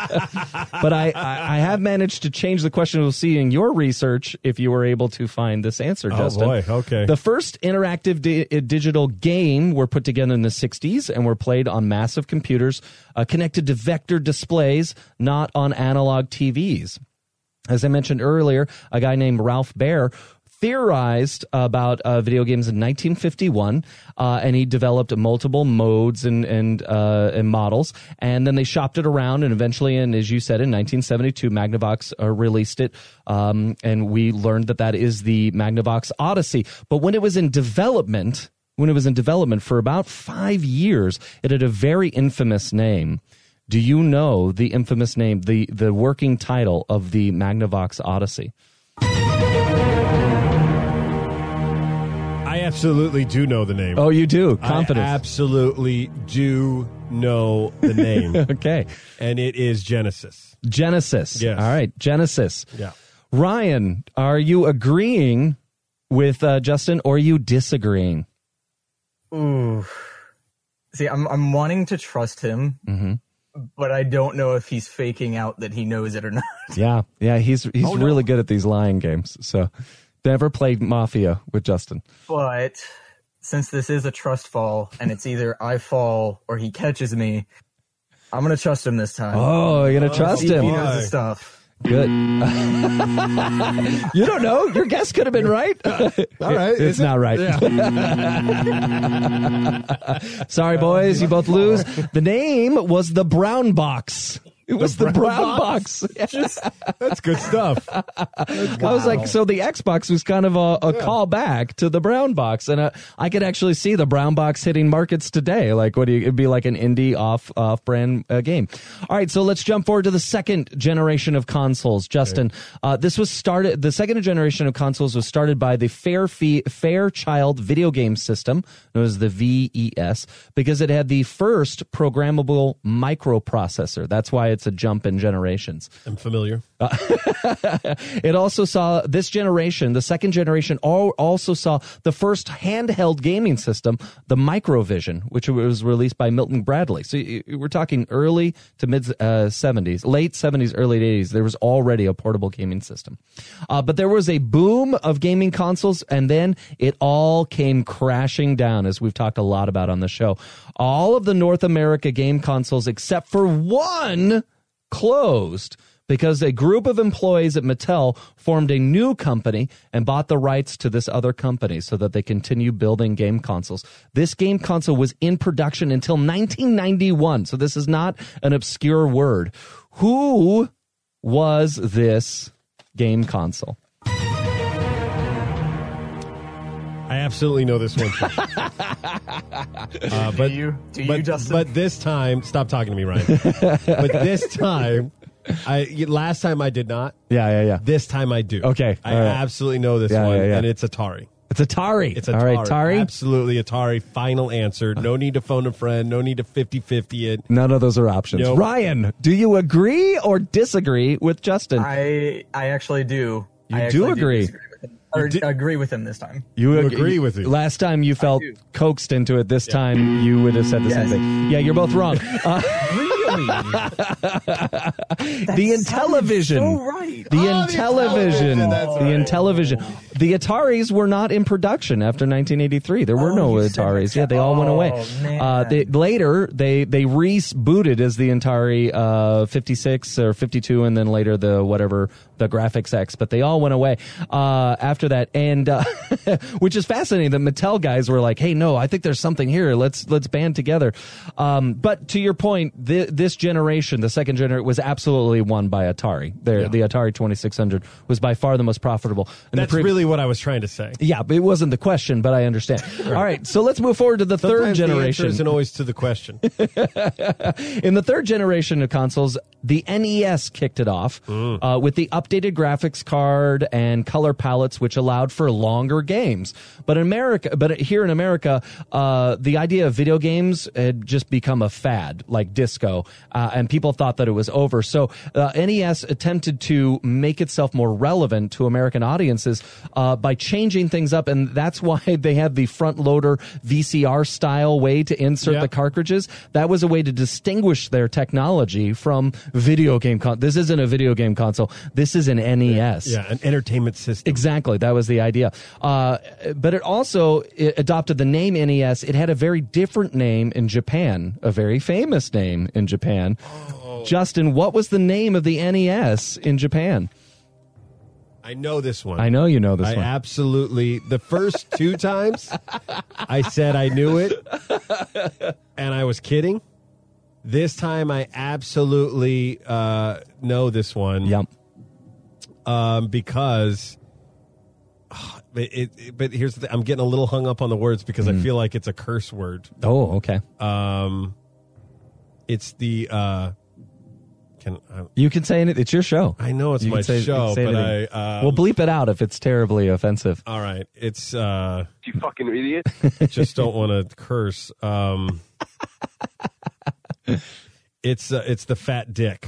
but I, I I have managed to change the question. We'll see in your research if you were able to find this answer, Oh, Justin. boy. Okay. The first interactive di- digital game were put together in the sixties and were played on massive computers uh, connected to vector displays, not on analog T Vs. As I mentioned earlier, a guy named Ralph Baer theorized about uh, video games in nineteen fifty-one, uh, and he developed multiple modes and and, uh, and models, and then they shopped it around, and eventually, and as you said, in nineteen seventy-two, Magnavox uh, released it, um, and we learned that that is the Magnavox Odyssey. But when it was in development, when it was in development for about five years, it had a very infamous name. Do you know the infamous name, the the working title of the Magnavox Odyssey? I absolutely do know the name. Oh, you do. Confidence. I absolutely do know the name. Okay. And it is Genesis. Genesis. Yes. All right. Genesis. Yeah. Ryan, are you agreeing with uh, Justin or are you disagreeing? Ooh. See, I'm I'm wanting to trust him, Mm-hmm. but I don't know if he's faking out that he knows it or not. Yeah. Yeah. He's he's Oh, no. really good at these lying games. So never played Mafia with Justin. But since this is a trust fall and it's either I fall or he catches me, I'm gonna trust him this time. Oh, you're going to trust See if he him. knows his stuff. Good. You don't know. Your guess could have been right. All right. It's Is it? not right. Yeah. Sorry, boys. You both lose. The name was the Brown Box. It was the, Brown Brown Box? Box. That's good stuff. I was like, so the Xbox was kind of a, a call back to the Brown Box, and uh, I could actually see the Brown Box hitting markets today. Like, what do you? It'd be like an indie off off brand uh, game. All right, so let's jump forward to the second generation of consoles. Justin, uh, this was started. The second generation of consoles was started by the Fair Fee, Fairchild Video Game System, known as the V E S, because it had the first programmable microprocessor. That's why it's a jump in generations. I'm familiar. It also saw this generation, the second generation, all, also saw the first handheld gaming system, the Microvision, which was released by Milton Bradley. So you- we're talking early to mid uh, seventies, late seventies, early eighties. There was already a portable gaming system. Uh, but there was a boom of gaming consoles, and then it all came crashing down, as we've talked a lot about on the show. All of the North America game consoles, except for one, closed because a group of employees at Mattel formed a new company and bought the rights to this other company so that they continue building game consoles. This game console was in production until nineteen ninety-one, so this is not an obscure word. Who was this game console? I absolutely know this one. Too. uh, but do you, do you but, Justin? but this time, stop talking to me, Ryan. But this time, I last time I did not. Yeah, yeah, yeah. This time I do. Okay, I all right. absolutely know this Yeah, one, yeah, yeah. and it's Atari. It's Atari. It's Atari. All right, Atari. Absolutely Atari. Final answer. No need to phone a friend. No need to fifty-fifty it. None of those are options. Nope. Ryan, do you agree or disagree with Justin? I I actually do. You I do actually agree. disagree with him. Or You did- agree with him this time. You, You ag- agree with me. Last time you felt do. coaxed into it. This time you would have said the Yes. same thing. Yeah, you're both wrong. Uh, Really? the Intellivision. So right. The Oh, the Intellivision. Intellivision, that's The right. Intellivision. The Ataris were not in production after nineteen eighty-three. There were Oh, no you said Ataris. that. Yeah, they all went away. Oh, man. Uh, they, later, they they rebooted as the Atari uh, fifty-six or fifty-two, and then later the whatever the Graphics X. But they all went away uh, after that, and uh, which is fascinating. The Mattel guys were like, "Hey, no, I think there's something here. Let's let's band together." Um, but to your point, th- this generation, the second generation, was absolutely won by Atari. Their, Yeah. The Atari twenty-six hundred was by far the most profitable. And the That's pre- really what I was trying to say. yeah, but it wasn't the question, but I understand. All right, so let's move forward to the third Sometimes the answer generation. isn't always to the question. In the third generation of consoles, the N E S kicked it off uh, with the updated graphics card and color palettes, which allowed for longer games. But in America, but here in America, uh, the idea of video games had just become a fad, like disco, uh, and people thought that it was over. So uh, N E S attempted to make itself more relevant to American audiences uh, by changing things up, and that's why they have the front loader V C R style way to insert Yeah. the cartridges. That was a way to distinguish their technology from video game con- this isn't a video game console, this is an N E S. Yeah, an entertainment system. Exactly, that was the idea. Uh, but it also it adopted the name N E S. It had a very different name in Japan, a very famous name in Japan. Oh. Justin, what was the name of the N E S in Japan? I know this one. I know you know this I one. absolutely. The first two times I said I knew it, and I was kidding. This time I absolutely uh, know this one. Yep. Um, because. It, it, but here's the thing. I'm getting a little hung up on the words because Mm. I feel like it's a curse word. Oh, okay. Um, it's the uh, can I, You can say it. It's your show. I know it's You my can say- you show, can say but I anything. um, We'll bleep it out if it's terribly offensive. all right. It's uh, You fucking idiot. just don't want to curse. Um, it's uh, it's the fat dick.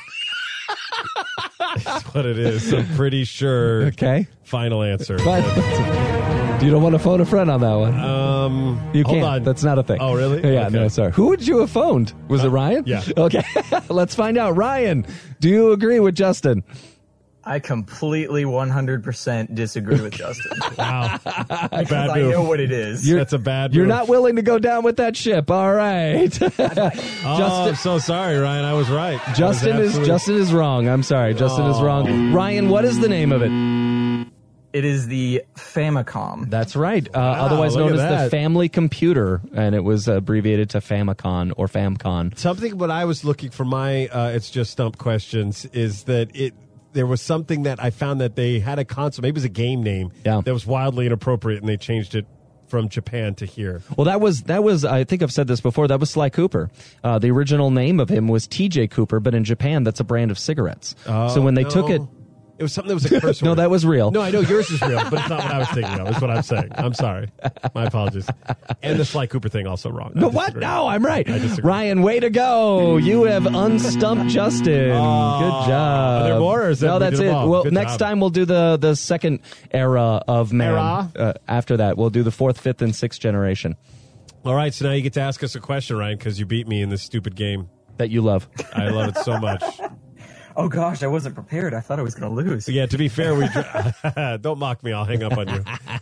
That's what it is. I'm pretty sure. Okay. Final answer. Fine. You don't want to phone a friend on that one. Um, You hold can't. on. That's not a thing. Oh, really? Yeah, Okay. no, sorry. Who would you have phoned? Was it Ryan? yeah. Okay. Let's find out. Ryan, do you agree with Justin? I completely one hundred percent disagree with Justin. Wow. Because Bad I know move. what it is. You're- That's a bad. You're move. not willing to go down with that ship. All right. Oh, I'm so sorry, Ryan. I was right. I was Justin is absolutely- Justin is wrong. I'm sorry. Justin is wrong. Ryan, what is the name of it? It is the Famicom. That's right. Uh, otherwise look known at as the that. Family Computer, and it was abbreviated to Famicom or Famcon. Something what I was looking for my uh, it's just stump questions is that it there was something that I found that they had a console, maybe it was a game name Yeah. that was wildly inappropriate, and they changed it from Japan to here. Well, that was that was. I think I've said this before. That was Sly Cooper. Uh, the original name of him was T J Cooper, but in Japan, that's a brand of cigarettes. so when they no. took it, it was something that was a curse no, word. that was real. No, I know yours is real, but it's not what I was thinking of. Is what I'm saying. I'm sorry. My apologies. And the Sly Cooper thing also wrong. I But what? disagree. No, I'm right. I disagree. Ryan, way to go. You have unstumped Justin. Oh, Good job. are there more, or is that no, we that's did it. them all? Well, Good next job. time we'll do the, the second era of man. Era? Uh, after that, we'll do the fourth, fifth, and sixth generation All right, so now you get to ask us a question, Ryan, because you beat me in this stupid game. that you love. I love it so much. Oh gosh, I wasn't prepared. I thought I was going to lose. Yeah, to be fair, we dr- don't mock me. I'll hang up on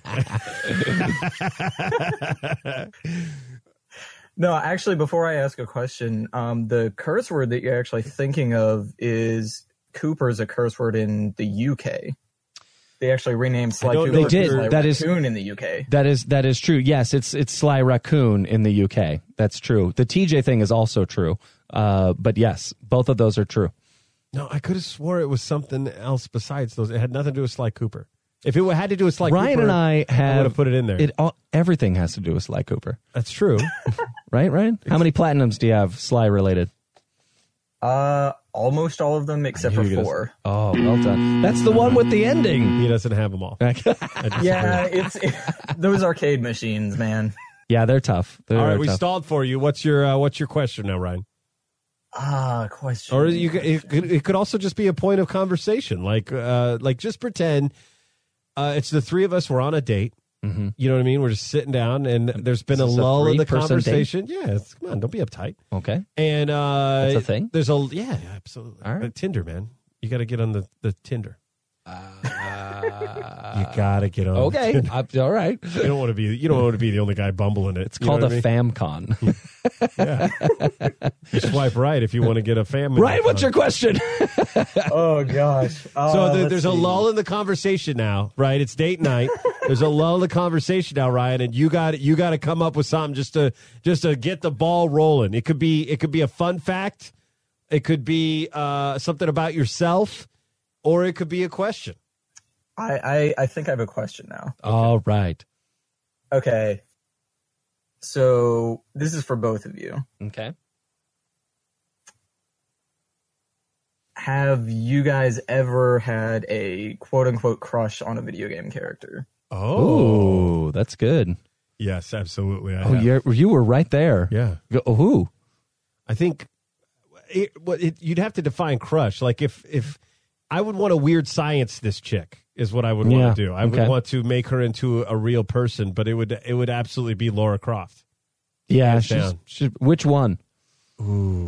you. No, actually, before I ask a question, um, the curse word that you're actually thinking of is Cooper is a curse word in the U K. They actually renamed Sly don't Cooper know They did. to Sly That is- Raccoon in the U K. That is that is true. Yes, it's it's Sly Raccoon in the U K. That's true. The T J thing is also true. Uh, but yes, both of those are true. No, I could have swore it was something else besides those. It had nothing to do with Sly Cooper. If it had to do with Sly Ryan Cooper, and I I would have have put it in there. It all, everything has to do with Sly Cooper, That's true. right? Ryan, how many platinums do you have Sly related? Uh, almost all of them except for You're gonna- four. Oh, well done. That's the one with the ending. He doesn't have them all. I disagree. Yeah, it's it, those arcade machines, man. Yeah, they're tough. They're All right, we tough. stalled for you. What's your uh, What's your question now, Ryan? Ah, question. Or you, could- it could, it could also just be a point of conversation. Like, uh, like just pretend uh, it's the three of us. We're on a date. Mm-hmm. You know what I mean? We're just sitting down, and there's been a Is this a lull in the three-person conversation. Yeah, it's, come on, don't be uptight. Okay. And uh, That's a thing? There's a yeah, absolutely. All right. Uh, Tinder, man. You got to get on the the Tinder. Uh, You got to get on. okay. The Tinder. I- all right. You don't want to be. You don't want to be the only guy bumbling it. It's called a FamCon. You swipe right if you want to get a family. Ryan, what's your question? Oh gosh. Uh, So the, let's there's a see. lull in the conversation now, right? It's date night. There's a lull in the conversation now, Ryan, and you got you got to come up with something just to just to get the ball rolling. It could be it could be a fun fact, it could be uh, something about yourself, or it could be a question. I, I I think I have a question now. All right. Okay. So this is for both of you. Okay. Have you guys ever had a quote unquote crush on a video game character? Oh, that's good. yes, absolutely. I Oh, have. you you were right there. yeah. Go, oh, who? I think it, what it, you'd have to define crush. Like if if I would want to weird science this chick is what I would Yeah, want to do. I okay. would want to make her into a real person, but it would it would absolutely be Laura Croft. Yeah. Hands She's, down. she, which one? Ooh.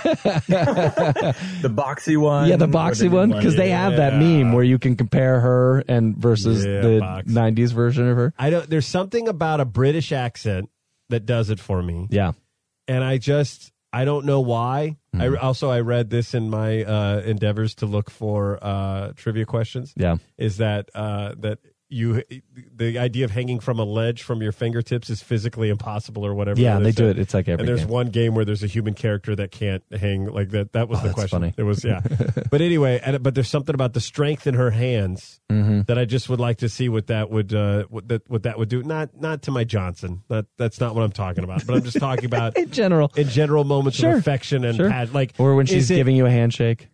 The boxy one? Yeah, the or boxy new one, because they have that Yeah. meme where you can compare her and versus Yeah, the box. nineties version of her. I don't. There's something about a British accent that does it for me, Yeah. and I just I don't know why. I also I read this in my uh, endeavors to look for uh, trivia questions. Yeah. Is that uh, that you the idea of hanging from a ledge from your fingertips is physically impossible or whatever. Yeah, it they is. do it. It's like every And there's game. one game where there's a human character that can't hang like that. That was Oh, the that's question. funny. It was yeah. But anyway, and, but there's something about the strength in her hands Mm-hmm. that I just would like to see what that would uh, what that what that would do. Not not to my Johnson. That that's not what I'm talking about. But I'm just talking about In general. in general moments Sure. of affection and Sure. pad, like Or when is she's it- giving you a handshake.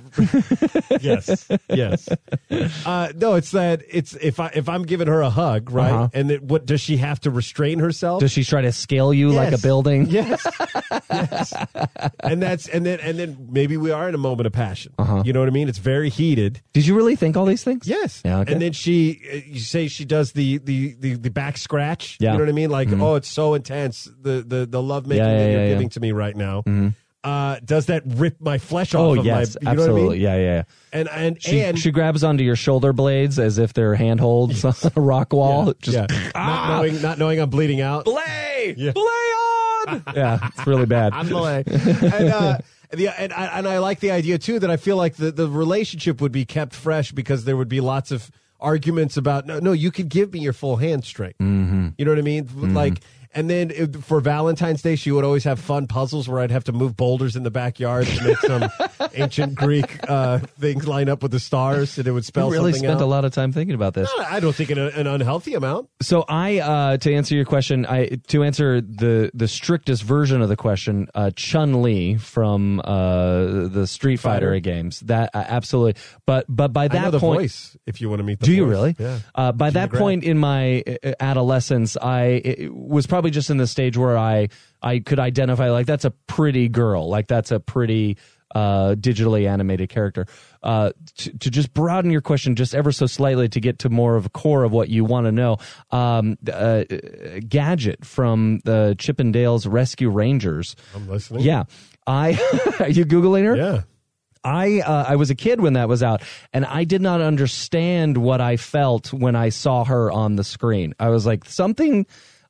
yes, yes. Uh, no, it's that it's if I if I'm giving her a hug, right? Uh-huh. And it, what does she have to restrain herself? Does she try to scale you like a Yes. building? Yes. yes. And that's and then and then maybe we are in a moment of passion. Uh-huh. You know what I mean? It's very heated. Did you really think all these things? Yes. Yeah, okay. And then she, uh, you say she does the the the, the back scratch. Yeah. You know what I mean? Like, Mhm. oh, it's so intense. The the the love making Yeah, yeah, that you're yeah, yeah. giving to me right now. Mhm. Uh, does that rip my flesh Oh, off of yes. my? You know absolutely. what I mean? Yeah, yeah, yeah. And and She, and she grabs onto your shoulder blades as if they're handholds on a rock wall. yeah, Just, yeah. ah! not knowing not knowing I'm bleeding out. Belay! Yeah. Belay on! Yeah, it's really bad. I'm Malay. and, uh, the, and, I, and I like the idea, too, that I feel like the, the relationship would be kept fresh because there would be lots of arguments about, no, no, you could give me your full hand straight. Mm-hmm. You know what I mean? Like, and then it, for Valentine's Day, she would always have fun puzzles where I'd have to move boulders in the backyard to make some ancient Greek uh, things line up with the stars, and it would spell You really something spent out. a lot of time thinking about this. I don't think an, an unhealthy amount. So I, uh, to answer your question, I to answer the the strictest version of the question, uh, Chun Li from uh, the Street Fighter, Fighter. games. That uh, absolutely, but but by that I know the point, voice, if you want to meet the do you voice. really? Yeah. Uh, by Jimmy that Grant. point in my uh, adolescence, I it was probably just in the stage where I I could identify like that's a pretty girl, like that's a pretty uh, digitally animated character. Uh, to, to just broaden your question just ever so slightly to get to more of a core of what you want to know, um, uh, Gadget from the Chippendales Rescue Rangers. I'm listening. Yeah, I are you googling her? Yeah. I uh, I was a kid when that was out, and I did not understand what I felt when I saw her on the screen. I was like, something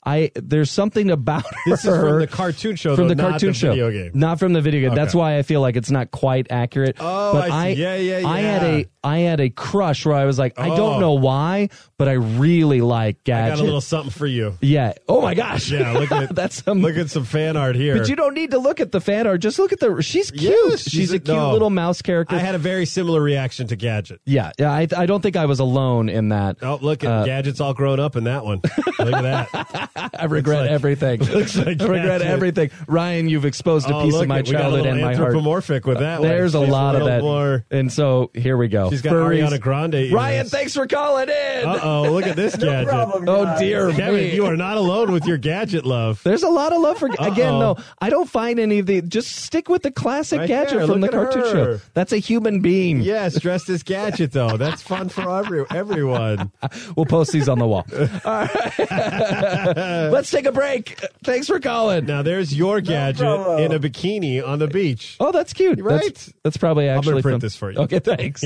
I there's something about her. This is from the cartoon show, from though, the not cartoon the show, video game. not from the video game. Okay. That's why I feel like it's not quite accurate. Oh, but I see. Yeah, yeah, I had yeah. a I had a crush where I was like, I Oh. don't know why, but I really like I Gadget. got a little something for you. Yeah. Oh my gosh. Yeah, look at that's some. look at some fan art here. But you don't need to look at the fan art. Just look at the. She's cute. Yes, she's, she's a a- cute no. little mouse character. I had a very similar reaction to Gadget. yeah. Yeah. I, I don't think I was alone in that. Oh, look at Uh, Gadget's all grown up in that one. Look at that. I regret like- everything. looks like I regret Gadget. everything. Ryan, you've exposed a Oh, piece look of my at- we got a childhood little and my heart. anthropomorphic with that one. There's a She's lot of little that. more- And so here we go. She's got Furries. Ariana Grande ears. Ryan, thanks for calling in. Uh oh, look at this Gadget. problem, Oh guys. dear Kevin, me. you are not alone with your Gadget love. There's a lot of love for again. Uh-oh. No, I don't find any of the. Just stick with the classic Right Gadget there, from the look at cartoon her. show. That's a human being. Yes, dressed as Gadget though. That's fun for every, everyone. We'll post these on the wall. All right. Let's take a break. Thanks for calling. Now there's your Gadget problem. in a bikini on the beach. Oh, that's cute. Right? That's, that's probably I'm actually gonna print fun. this for you. Okay, thanks.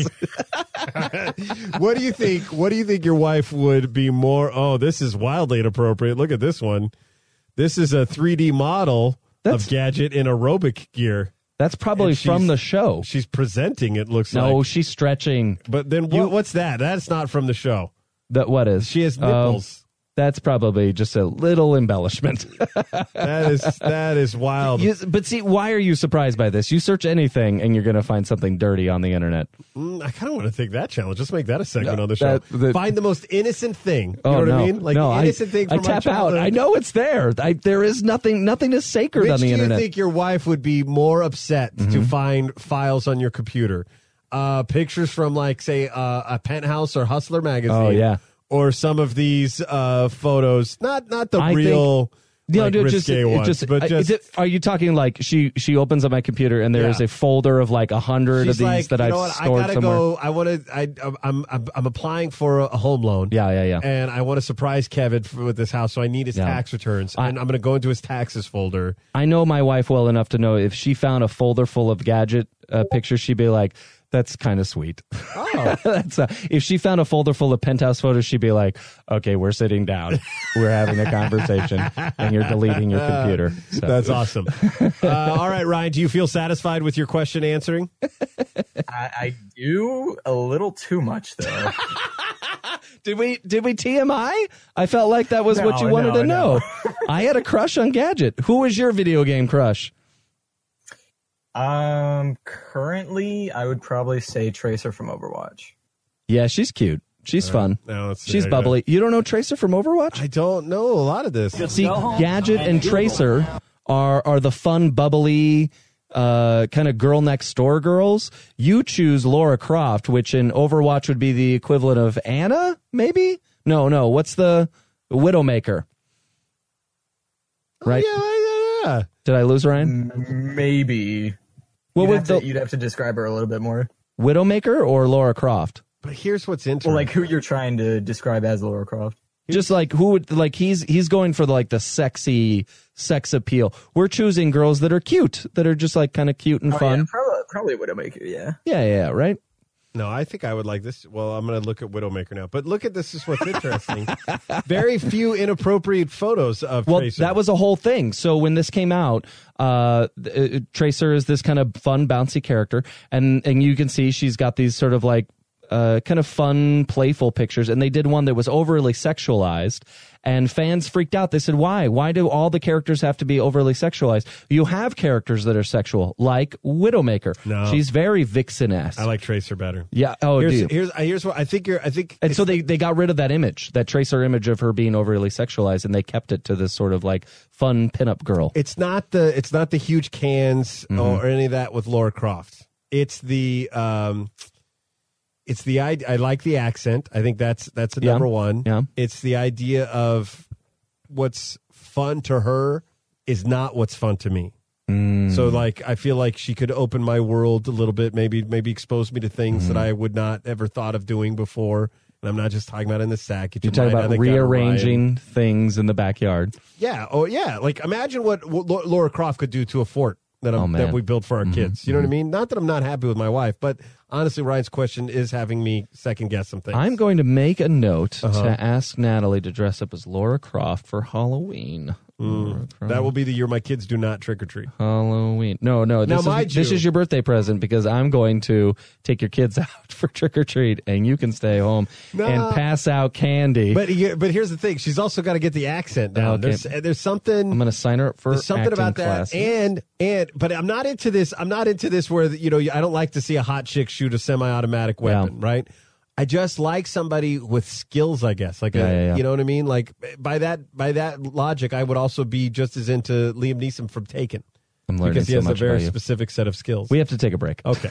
What do you think? What do you think your wife would be more? Oh, this is wildly inappropriate. Look at this one. This is a three D model That's- of Gadget in aerobic gear. That's probably And from she's- the show. She's presenting it. Looks No, like. she's stretching. But then what, what's that? That's not from the show. That what is? She has Um, nipples. that's probably just a little embellishment. that is that is wild. You- but see, why are you surprised by this? You search anything and you're going to find something dirty on the internet. Mm, I kind of want to take that challenge. Let's make that a segment on the show. that- the- Find the most innocent thing. You Oh know what no, I mean? Like no, the innocent I, thing from I tap our out. childhood. I know it's there. I, there is nothing. Nothing is sacred Which on the do internet. you think your wife would be more upset to find files on your computer? Uh, pictures from, like, say, uh, a Penthouse or Hustler magazine. Oh, yeah. Or some of these uh, photos. Not not the I real No, like, no, risque just, it ones, just, but I- just is it, are you talking like she she opens up my computer and there is Yeah. a folder of like a hundred of she's these like, that you I've know what? I stored gotta somewhere? go. I want to. I I'm, I'm I'm applying for a home loan. Yeah, yeah, yeah. And I want to surprise Kevin for, with this house, so I need his Yeah. tax returns, I- and I'm going to go into his taxes folder. I know my wife well enough to know if she found a folder full of Gadget uh, pictures, she'd be like, "That's kind of sweet." Oh, That's uh, if she found a folder full of Penthouse photos, she'd be like, "Okay, we're sitting down, we're having a conversation, and you're deleting your computer." So. that's awesome. uh, all right, Ryan, do you feel satisfied with your question answering? I, I do a little too much though. Did we did we T M I? I felt like that was what No, you wanted no, to know. no. I had a crush on Gadget. Who was your video game crush? Um, currently, I would probably say Tracer from Overwatch. Yeah, she's cute. She's fun. No, let's see. She's I gotta- bubbly. You don't know Tracer from Overwatch? I don't know a lot of this. See, Gadget and Tracer are are the fun, bubbly, uh, kind of girl next door girls. You choose Laura Croft, which in Overwatch would be the equivalent of Anna, maybe? No, no. What's the Widowmaker? Right? Oh, yeah, yeah, yeah. Did I lose Ryan? Maybe. What you'd, would have the to, you'd have to describe her a little bit more. Widowmaker or Laura Croft? But here's what's interesting. Well, like who you're trying to describe as Laura Croft. Just like who would like he's he's going for like the sexy sex appeal. We're choosing girls that are cute, that are just like kind of cute and Oh, fun. yeah, probably, probably Widowmaker, yeah. Yeah, yeah, yeah, right. No, I think I would like this. Well, I'm going to look at Widowmaker now. But look at this. Is what's interesting. Very few inappropriate photos of Well, Tracer. that was a whole thing. So when this came out, uh, uh, Tracer is this kind of fun, bouncy character, and and you can see she's got these sort of like uh, kind of fun, playful pictures. And they did one that was overly sexualized, and fans freaked out. They said, "Why? Why do all the characters have to be overly sexualized? You have characters that are sexual, like Widowmaker. No. She's very vixen-esque. I like Tracer better. Yeah. Oh, Here's do you? here's uh, here's what I think. You're. I think. And so they, they got rid of that image, that Tracer image of her being overly sexualized, and they kept it to this sort of like fun pinup girl. It's not the. It's not the huge cans Mm-hmm. or any of that with Laura Croft. It's the. Um, it's the. I, I like the accent. I think that's that's a Yeah. number one. Yeah. It's the idea of what's fun to her is not what's fun to me. Mm. So like I feel like she could open my world a little bit, maybe maybe expose me to things Mm-hmm. that I would not ever thought of doing before. And I'm not just talking about in the sack. Get You're your talking mind about on the gutter, Ryan. rearranging things in the backyard. Yeah. Oh yeah. Like imagine what, what Lau- Laura Croft could do to a fort that I'm, Oh, man. Mm-hmm. that we built for our kids. You know what I mean? Not that I'm not happy with my wife, but honestly, Ryan's question is having me second guess some things. I'm going to make a note Uh-huh. to ask Natalie to dress up as Laura Croft for Halloween. Mm, that will be the year my kids do not trick or treat. Halloween. No, no. This, Now, is, mind this you- is your birthday present because I'm going to take your kids out for trick or treat, and you can stay home No. and pass out candy. But here- but here's the thing: she's also got to get the accent down. Okay. There's there's something. I'm going to sign her up for There's something acting about that, classes. and and but I'm not into this. I'm not into this where you know I don't like to see a hot chick shoot a semi-automatic weapon, right? I just like somebody with skills, I guess. Like, Yeah, a, yeah, yeah. you know what I mean? Like by that by that logic, I would also be just as into Liam Neeson from Taken I'm learning because he so has a much very about you. specific set of skills. We have to take a break. Okay.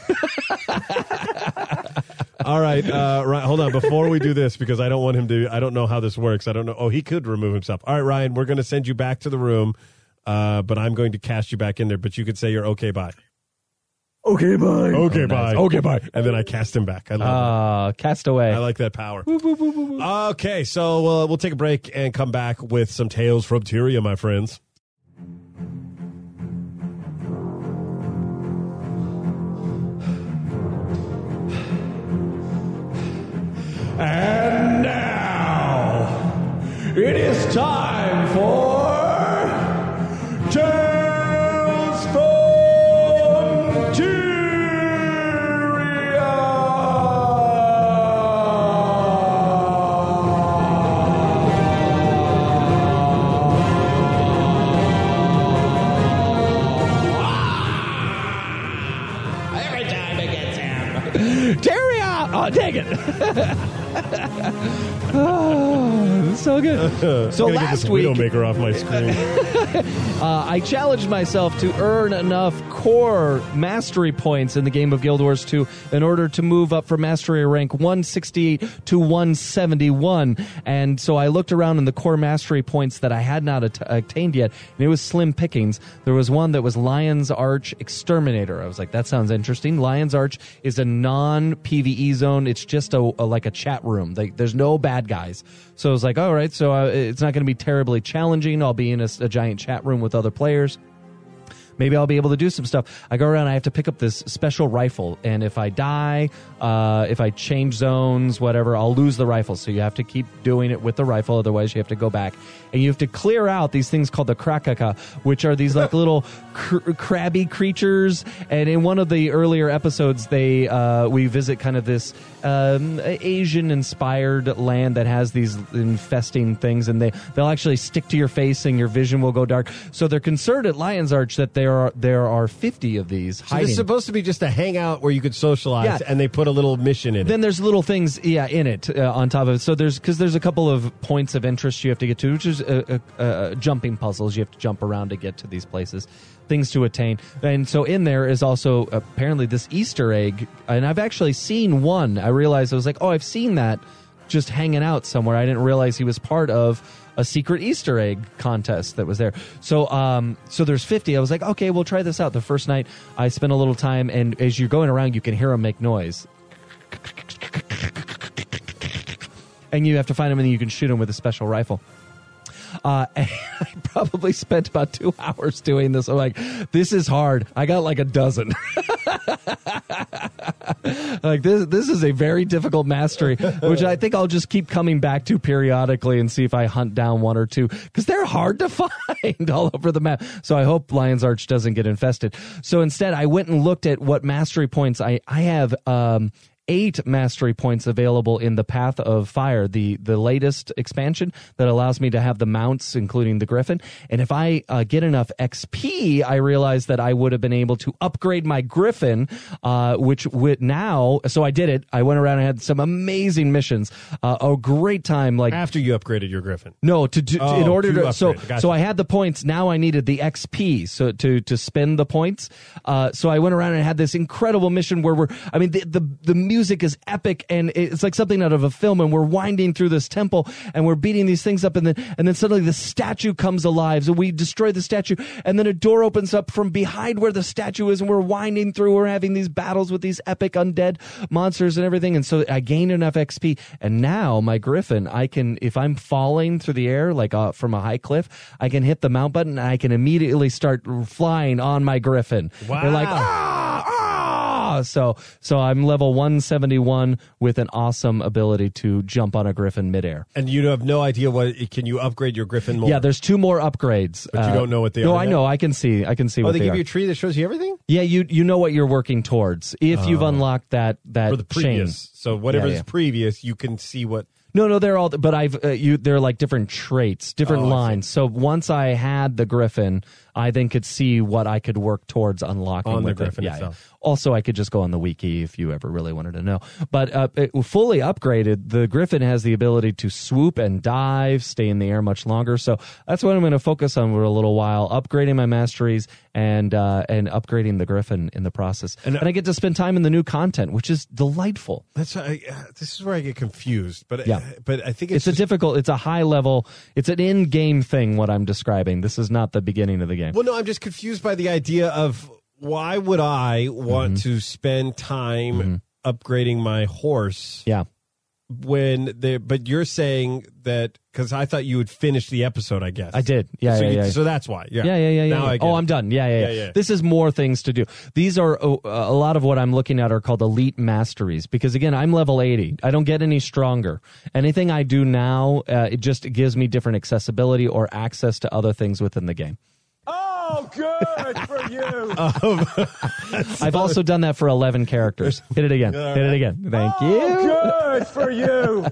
All right, uh, right. Hold on. Before we do this, because I don't want him to. I don't know how this works. I don't know. Oh, he could remove himself. All right, Ryan. We're going to send you back to the room, uh, but I'm going to cast you back in there. But you could say you're okay. Bye. Okay, bye. Okay, Oh, bye. nice. Okay, bye. And then I cast him back. I love Uh, cast away. it. I like that power. Okay, so uh, we'll take a break and come back with some tales from Tyria, my friends. And now it is time for Tales from Every time it gets him. Tyria! Oh, dang it. Oh, so good. So I gotta get last this week, Widowmaker off my screen. uh, I challenged myself to earn enough core mastery points in the game of Guild Wars two in order to move up from mastery rank one sixty-eight to one seventy-one. And so I looked around in the core mastery points that I had not at- attained yet, and it was slim pickings. There was one that was Lion's Arch Exterminator. I was like, that sounds interesting. Lion's Arch is a non-P V E zone. It's just a, a like a chat room. Like, there's no bad guys. So I was like, all right, so uh, it's not going to be terribly challenging. I'll be in a, a giant chat room with other players. Maybe I'll be able to do some stuff. I go around, I have to pick up this special rifle, and if I die, uh, if I change zones, whatever, I'll lose the rifle. So you have to keep doing it with the rifle, otherwise you have to go back. And you have to clear out these things called the Krakaka, which are these like little cr- crabby creatures. And in one of the earlier episodes, they uh, we visit kind of this um, Asian-inspired land that has these infesting things, and they, they'll actually stick to your face and your vision will go dark. So they're concerned at Lion's Arch that they There are there are fifty of these So hiding. this is supposed to be just a hangout where you could socialize, Yeah. and they put a little mission in Then it. there's little things, yeah, in it uh, on top of it. So there's because there's a couple of points of interest you have to get to, which is uh, uh, uh, jumping puzzles. You have to jump around to get to these places, things to attain. And so in there is also apparently this Easter egg, and I've actually seen one. I realized I was like, oh, I've seen that just hanging out somewhere. I didn't realize he was part of a secret Easter egg contest that was there. So um, so there's fifty. I was like, okay, we'll try this out. The first night, I spent a little time, and as you're going around, you can hear them make noise. And you have to find them, and then you can shoot them with a special rifle. Uh, and I probably spent about two hours doing this. I'm like, this is hard. I got like a dozen. Like this, this is a very difficult mastery, which I think I'll just keep coming back to periodically and see if I hunt down one or two, because they're hard to find all over the map. So I hope Lion's Arch doesn't get infested. So instead, I went and looked at what mastery points I I have. Um, Eight mastery points available in the Path of Fire, the the latest expansion that allows me to have the mounts, including the Griffin. And if I uh, get enough X P, I realized that I would have been able to upgrade my Griffin, uh, which would now. So I did it. I went around and had some amazing missions. Uh, a great time. Like After you upgraded your Griffin. no, to, to Oh, in order to to, so upgrade. Gotcha. so I had the points. Now I needed the X P so to to spend the points. Uh, so I went around and had this incredible mission where we're. I mean, the the, the music is epic, and it's like something out of a film, and we're winding through this temple and we're beating these things up, and then and then suddenly the statue comes alive, so we destroy the statue, and then a door opens up from behind where the statue is, and we're winding through, we're having these battles with these epic undead monsters and everything. And so I gained enough X P, and now my Griffin, I can, if I'm falling through the air like uh, from a high cliff, I can hit the mount button and I can immediately start flying on my Griffin. Wow. They're like, ah, ah! oh, so so I'm level one seventy-one with an awesome ability to jump on a griffin midair. And you have no idea what can you upgrade your griffin more? Yeah, there's two more upgrades, but you don't know what they no, are. No, I yet? know. I can see. I can see. Oh, what they, they give are. you a tree that shows you everything. Yeah, you you know what you're working towards if you've unlocked that that For the previous, chain. so whatever's Yeah, yeah. previous, you can see what. No, no, they're all. But I've uh, you. They're like different traits, different Oh, I see. lines. So once I had the griffin, I then could see what I could work towards unlocking On the with it. griffin Yeah, itself. yeah. Also, I could just go on the wiki if you ever really wanted to know. But uh, it, fully upgraded, the griffin has the ability to swoop and dive, stay in the air much longer. So that's what I'm going to focus on for a little while, upgrading my masteries and uh, and upgrading the griffin in the process. And, And, uh, I get to spend time in the new content, which is delightful. That's I, uh, this is where I get confused, but Yeah. but I think it's, It's a just, difficult, it's a high level, it's an in-game thing, what I'm describing. This is not the beginning of the game. Well, no, I'm just confused by the idea of why would I want Mm-hmm. to spend time upgrading my horse Yeah. when they? But you're saying that because I thought you would finish the episode. I guess I did. Yeah, so, yeah, you, yeah. so that's why. Yeah, Yeah, yeah, yeah, yeah. Now yeah. I get Oh, it. I'm done. Yeah, yeah, yeah, Yeah, yeah. This is more things to do. These are uh, a lot of what I'm looking at are called elite masteries because again, I'm level eighty. I don't get any stronger. Anything I do now, uh, it just gives me different accessibility or access to other things within the game. Oh, good for you. I've also done that for eleven characters. Hit it again. Hit it again. Thank you. Oh, good for you.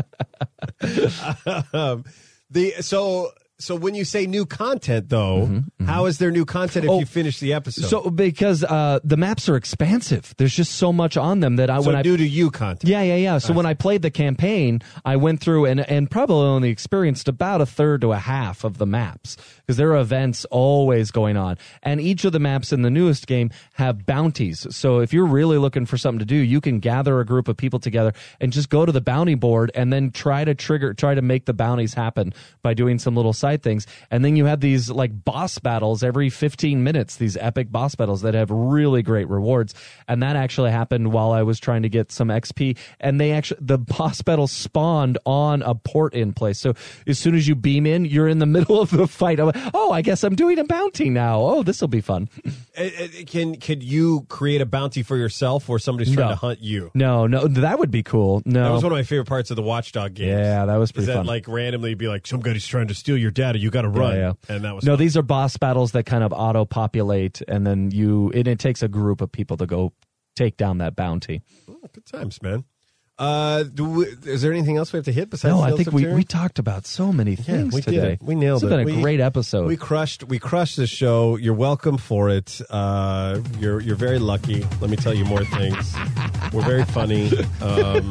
um, the so so when you say new content though, how is there new content if Oh, you finish the episode? So because uh, the maps are expansive, there's just so much on them that I So when I new to you content. Yeah, yeah, yeah. So when I played the campaign, I went through and, and probably only experienced about a third to a half of the maps because there are events always going on. And each of the maps in the newest game have bounties. So if you're really looking for something to do, you can gather a group of people together and just go to the bounty board and then try to trigger, try to make the bounties happen by doing some little side things. And then you have these like boss battles every fifteen minutes, these epic boss battles that have really great rewards. And that actually happened while I was trying to get some X P. And they actually, the boss battle spawned on a port in place. So as soon as you beam in, you're in the middle of the fight. I'm like, oh, I guess I'm doing a bounty now. Oh, this will be fun. Uh, uh, Can could you create a bounty for yourself, or somebody's trying No. to hunt you? No, no, that would be cool. No. That was one of my favorite parts of the Watchdog games. Yeah, that was pretty Is that fun. like randomly be like somebody's trying to steal your data, you got to run, Yeah, yeah. and that was no, fun. these are boss battles that kind of auto-populate, and then you, and it takes a group of people to go take down that bounty. Oh, good times, man. Uh, do we, is there anything else we have to hit besides? No, I Tales think of we, Terror? we talked about so many things we today. did it. We nailed it's it. It's been a We- great episode. We crushed. We crushed this show. You're welcome for it. Uh, you're you're very lucky. Let me tell you more things. We're very funny. Um,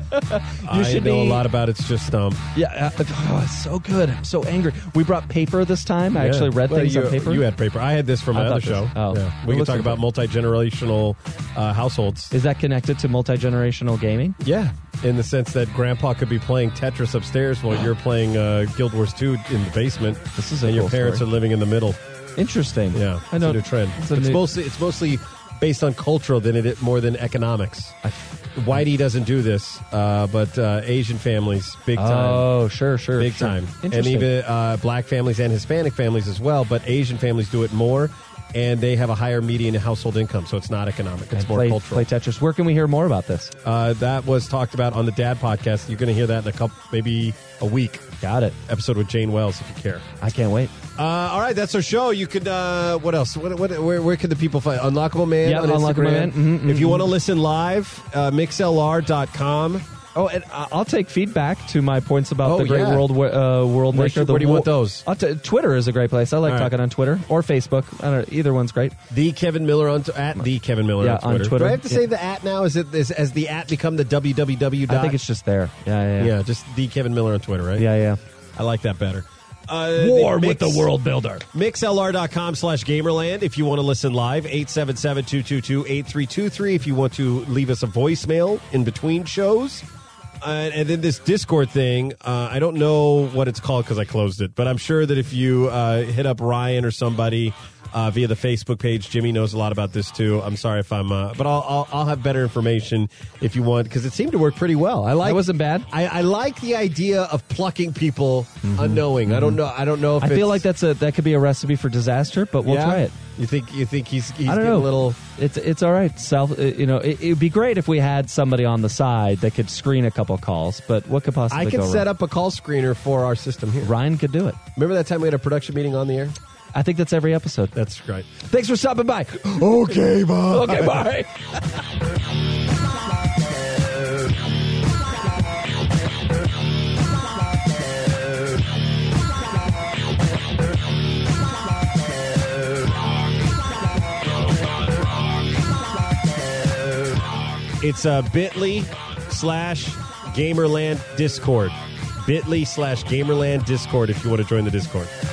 I should know be- a lot about It's Just Dumb. yeah, uh, oh, it's so good. I'm so angry. We brought paper this time. I actually read Well, things you, on paper. You had paper. I had this from my I other thought this- show. oh. Yeah. It We can looks talk like about multi generational uh, households. Is that connected to multi-generational gaming? Yeah, in the sense that Grandpa could be playing Tetris upstairs while you're playing uh, Guild Wars two in the basement. This is a and your cool parents story. are living in the middle. Interesting. Yeah, I know. It's a new trend. It's It's, a new- mostly it's mostly based on cultural than it more than economics. Whitey doesn't do this, uh, but uh, Asian families big time. Oh, sure, sure, Big sure. time, and Interesting. even uh, black families and Hispanic families as well. But Asian families do it more, and they have a higher median household income, so it's not economic; it's And more play, cultural. play Tetris. Where can we hear more about this? Uh, that was talked about on the Dad podcast. You're going to hear that in a couple, maybe a week. Got it. Episode with Jane Wells, if you care. I can't wait. Uh, all right, that's our show. You could. Uh, what else? What, what, where, where can the people find Unlockable Man? Yeah, on Unlockable Instagram. Man. Mhm, mhm, if you mhm. want to listen live, uh, mix L R dot com. Oh, and I- I'll take feedback to my points about Oh, the great yeah. world uh, world Where maker. should- the where do you wo- want those? I'll t- Twitter is a great place. I like All right. talking on Twitter or Facebook. I don't know, either one's great. The Kevin Miller on at the Kevin Miller Yeah, on, Twitter. on Twitter. Do I have to Yeah. say the at now? Is it is, has the at become the www? I think it's just there. Yeah, yeah, yeah. yeah, just the Kevin Miller on Twitter, right? yeah, yeah. I like that better. Uh, War the with the Mix- world builder. mixlr.com slash gamerland if you want to listen live. eight seven seven, two two two, eight three two three if you want to leave us a voicemail in between shows. Uh, and then this Discord thing, uh, I don't know what it's called because I closed it, but I'm sure that if you uh, hit up Ryan or somebody uh, via the Facebook page. Jimmy knows a lot about this too. I'm sorry if I'm, uh, but I'll, I'll I'll have better information if you want, because it seemed to work pretty well. I like. That wasn't bad. I, I like the idea of plucking people unknowing. I don't know. I don't know if I it's, feel like that's a that could be a recipe for disaster, but we'll Yeah? try it. You think you think he's he's I don't getting know. a little. It's it's all right. Self, uh, you know, it would be great if we had somebody on the side that could screen a couple calls. But what could possibly I could go set wrong? up a call screener for our system here. Ryan could do it. Remember that time we had a production meeting on the air? I think that's every episode. That's great. Thanks for stopping by. Okay, bye. Okay, bye. It's uh, bit.ly slash Gamerland Discord. bit.ly slash Gamerland Discord if you want to join the Discord.